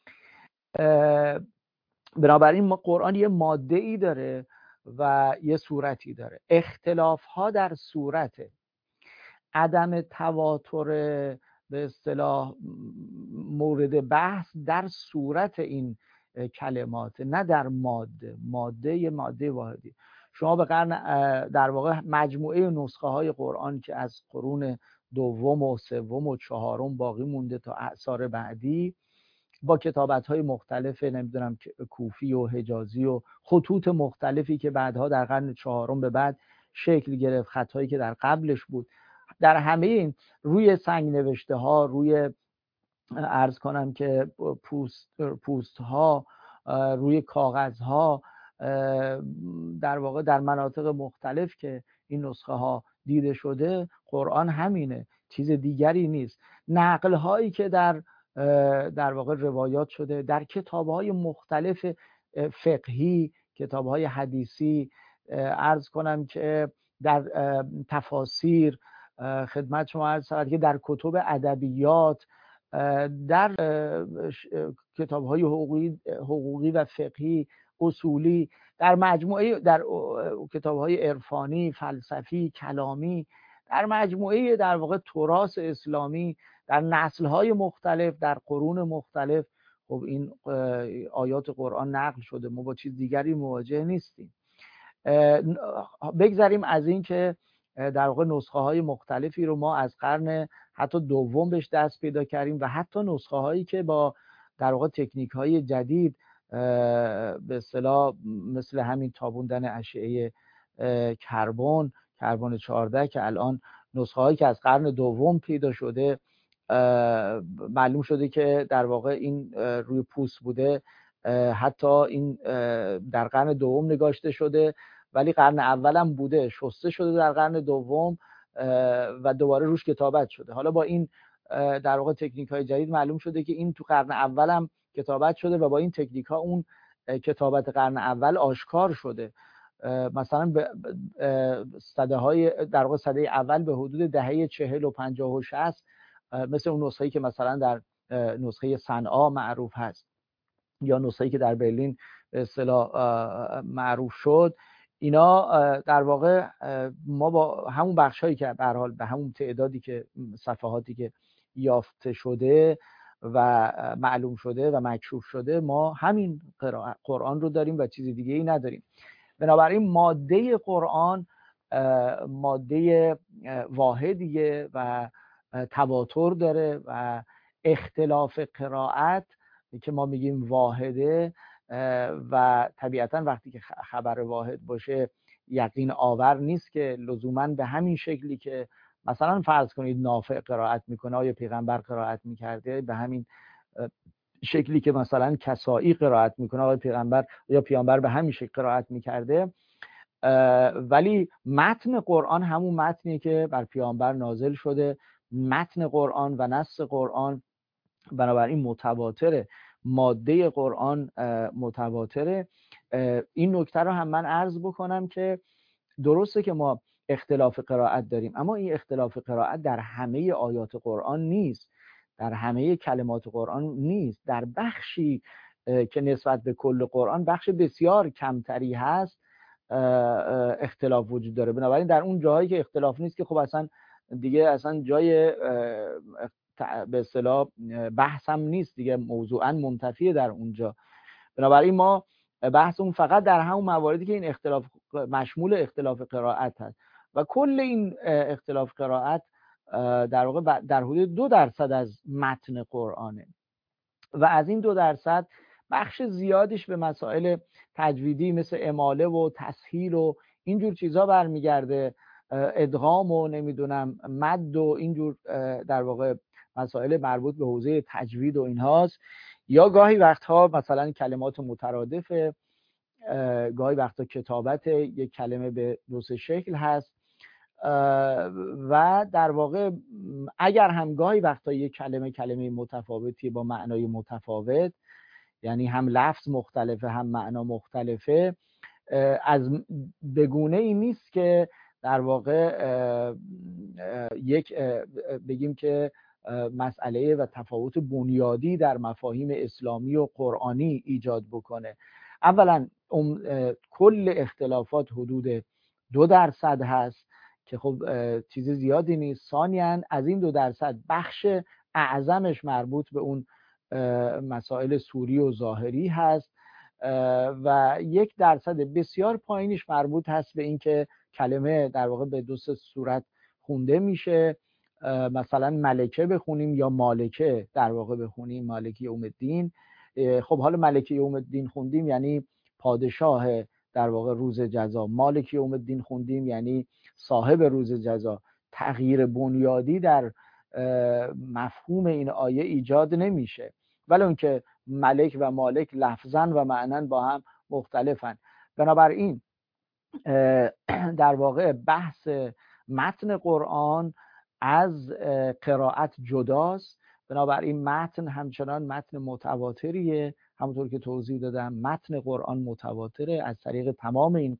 Speaker 1: بنابراین ما قرآن یه ماده ای داره و یه صورتی داره. اختلاف ها در صورته، عدم تواتر به اصطلاح مورد بحث در صورت این کلمات، نه در ماده یه ماده واحدی. شما به قرن در واقع مجموعه نسخه های قرآن که از قرون دوم و سوم و چهارم باقی مونده تا اعصار بعدی، با کتابت های مختلف، نمیدونم کوفی و حجازی و خطوط مختلفی که بعدها در قرن چهارم به بعد شکل گرفت، خطایی که در قبلش بود، در همه این روی سنگ نوشته ها، روی عرض کنم که پوست ها، روی کاغذ ها، در واقع در مناطق مختلف که این نسخه ها دیده شده، قرآن همینه، چیز دیگری نیست. نقل هایی که در واقع روایات شده در کتاب های مختلف فقهی، کتاب های حدیثی، عرض کنم که در تفاسیر، خدمت شما عرض شود که در کتب ادبیات، در کتاب‌های حقوقی و فقهی اصولی، در مجموعه در کتاب‌های عرفانی، فلسفی، کلامی، در مجموعه در واقع تراث اسلامی، در نسل‌های مختلف، در قرون مختلف، خب این آیات قرآن نقل شده، ما با چیز دیگری مواجه نیستیم. بگذاریم از این که در واقع نسخه های مختلفی رو ما از قرن حتی دوم بهش دست پیدا کردیم و حتی نسخه هایی که با در واقع تکنیک های جدید به اصطلاح مثل همین تابوندن اشعه کربن 14 که الان نسخه هایی که از قرن دوم پیدا شده معلوم شده که در واقع این روی پوست بوده، حتی این در قرن دوم نگاشته شده ولی قرن اول هم بوده، شسته شده در قرن دوم و دوباره روش کتابت شده. حالا با این در واقع تکنیک های جدید معلوم شده که این تو قرن اول هم کتابت شده و با این تکنیک ها اون کتابت قرن اول آشکار شده. مثلا صده های در واقع صده اول به حدود دهه 40 و 50 و 60 مثل اون نسخه‌ای که مثلا در نسخه صنعا معروف هست یا نسخه‌ای که در برلین به اصطلاح معروف شد، اینا در واقع ما با همون بخشایی که به هر حال به همون تعدادی که صفحاتی که یافته شده و معلوم شده و مکشوف شده، ما همین قرآن رو داریم و چیز دیگه ای نداریم. بنابراین ماده قرآن ماده واحدیه و تواتر داره و اختلاف قرائت که ما میگیم واحده و طبیعتا وقتی که خبر واحد باشه یقین آور نیست که لزوما به همین شکلی که مثلا فرض کنید نافع قرائت میکنه یا پیغمبر قرائت میکرده، به همین شکلی که مثلا کسائی قرائت میکنه آقای پیغمبر یا پیامبر به همین شکل قرائت میکرده، ولی متن قرآن همون متنیه که بر پیامبر نازل شده، متن قرآن و نص قرآن بنابراین متواتره، ماده قرآن متواتره. این نکته رو هم من عرض بکنم که درسته که ما اختلاف قرائت داریم، اما این اختلاف قرائت در همه آیات قرآن نیست، در همه کلمات قرآن نیست، در بخشی که نسبت به کل قرآن بخش بسیار کمتری هست اختلاف وجود داره. بنابراین در اون جاهایی که اختلاف نیست که خب اصلا دیگه اصلا جای به اصطلاح بحث هم نیست دیگه، موضوعا منتفیه در اونجا. بنابراین ما بحثمون فقط در همون مواردی که این اختلاف مشمول اختلاف قرائت هست و کل این اختلاف قرائت در واقع در حدود 2% از متن قرآنه و از این 2% بخش زیادیش به مسائل تجویدی مثل اماله و تسهیل و اینجور چیزا برمیگرده، ادغام و نمیدونم مد و اینجور در واقع مسائل مربوط به حوزه تجوید و اینهاست، یا گاهی وقتها مثلا کلمات مترادفه، گاهی وقتا کتابت یک کلمه به دو سه شکل هست و در واقع اگر هم گاهی وقتا یک کلمه متفاوتی با معنای متفاوت، یعنی هم لفظ مختلفه هم معنا مختلفه، از بگونه ای نیست که در واقع یک بگیم که مسئله و تفاوت بنیادی در مفاهیم اسلامی و قرآنی ایجاد بکنه. اولا کل اختلافات حدود 2% هست که خب چیز زیادی نیست. ثانیاً از این 2% بخش اعظمش مربوط به اون مسائل سوری و ظاهری هست و 1% بسیار پایینش مربوط هست به اینکه کلمه در واقع به دو سه صورت خونده میشه، مثلا ملکه بخونیم یا مالکه در واقع بخونیم، مالکی یوم الدین. خب حالا ملکی یوم الدین خوندیم یعنی پادشاه در واقع روز جزا، مالکی یوم الدین خوندیم یعنی صاحب روز جزا. تغییر بنیادی در مفهوم این آیه ایجاد نمیشه، ولی اون که ملک و مالک لفظاً و معناً با هم مختلفن. بنابراین در واقع بحث متن قرآن از قرائت جداست، بنابراین متن همچنان متن متواتریه، همونطور که توضیح دادم متن قرآن متواتره، از طریق تمام این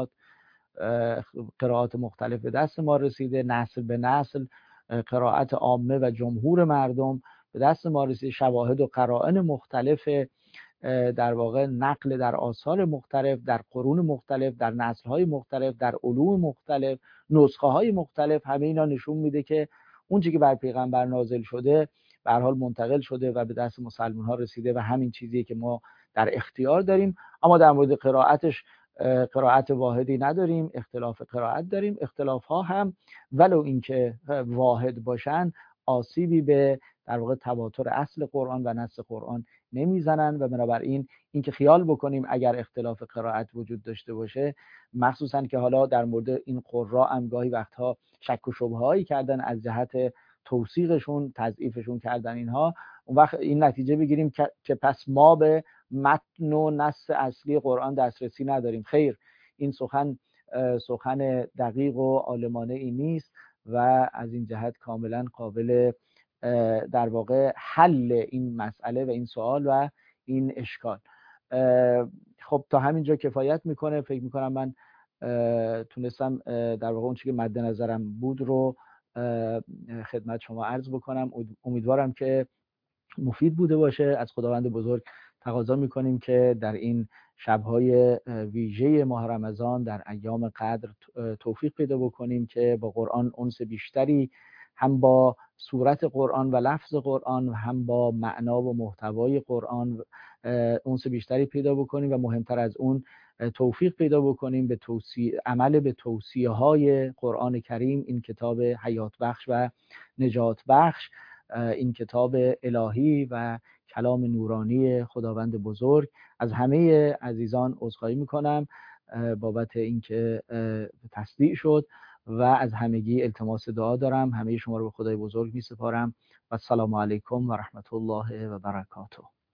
Speaker 1: قرائات مختلف به دست ما رسیده، نسل به نسل قرائت عامه و جمهور مردم به دست ما رسیده، شواهد و قرائن مختلف در واقع نقل در آثار مختلف، در قرون مختلف، در نسل‌های مختلف، در علوم مختلف، نسخه‌های مختلف، همه اینا نشون میده که اون چیزی که بر پیغمبر نازل شده به هر حال منتقل شده و به دست مسلمان‌ها رسیده و همین چیزیه که ما در اختیار داریم. اما در مورد قرائتش قرائت واحدی نداریم، اختلاف قرائت داریم. اختلاف‌ها هم ولو اینکه واحد باشن آسیبی به در واقع تواتر اصل قرآن و نص قرآن نمیزنن و بنابراین اینکه خیال بکنیم اگر اختلاف قرائت وجود داشته باشه، مخصوصا که حالا در مورد این قرا هم گاهی وقتها شک و شبهه‌ای کردن از جهت توثیقشون، تضعیفشون کردن اینها، اون وقت این نتیجه بگیریم که پس ما به متن و نص اصلی قرآن دسترسی نداریم. خیر، این سخن دقیق و عالمانه ای نیست و از این جهت کاملا قابل در واقع حل این مسئله و این سوال و این اشکال. خب تا همینجا کفایت میکنه. فکر میکنم من تونستم در واقع اون چیزی که مد نظرم بود رو خدمت شما عرض بکنم. امیدوارم که مفید بوده باشه. از خداوند بزرگ تقاضا میکنیم که در این شبهای ویژه ماه رمضان در ایام قدر توفیق پیدا بکنیم که با قرآن انس بیشتری، هم با صورت قرآن و لفظ قرآن و هم با معنا و محتوای قرآن انس بیشتری پیدا بکنیم و مهمتر از اون توفیق پیدا بکنیم به عمل به توصیه های قرآن کریم، این کتاب حیات بخش و نجات بخش، این کتاب الهی و کلام نورانی خداوند بزرگ. از همه عزیزان عذرخواهی میکنم بابت اینکه تصدیع شد و از همگی التماس دعا دارم. همه شما رو به خدای بزرگ میسپارم و السلام علیکم و رحمت الله و برکاته.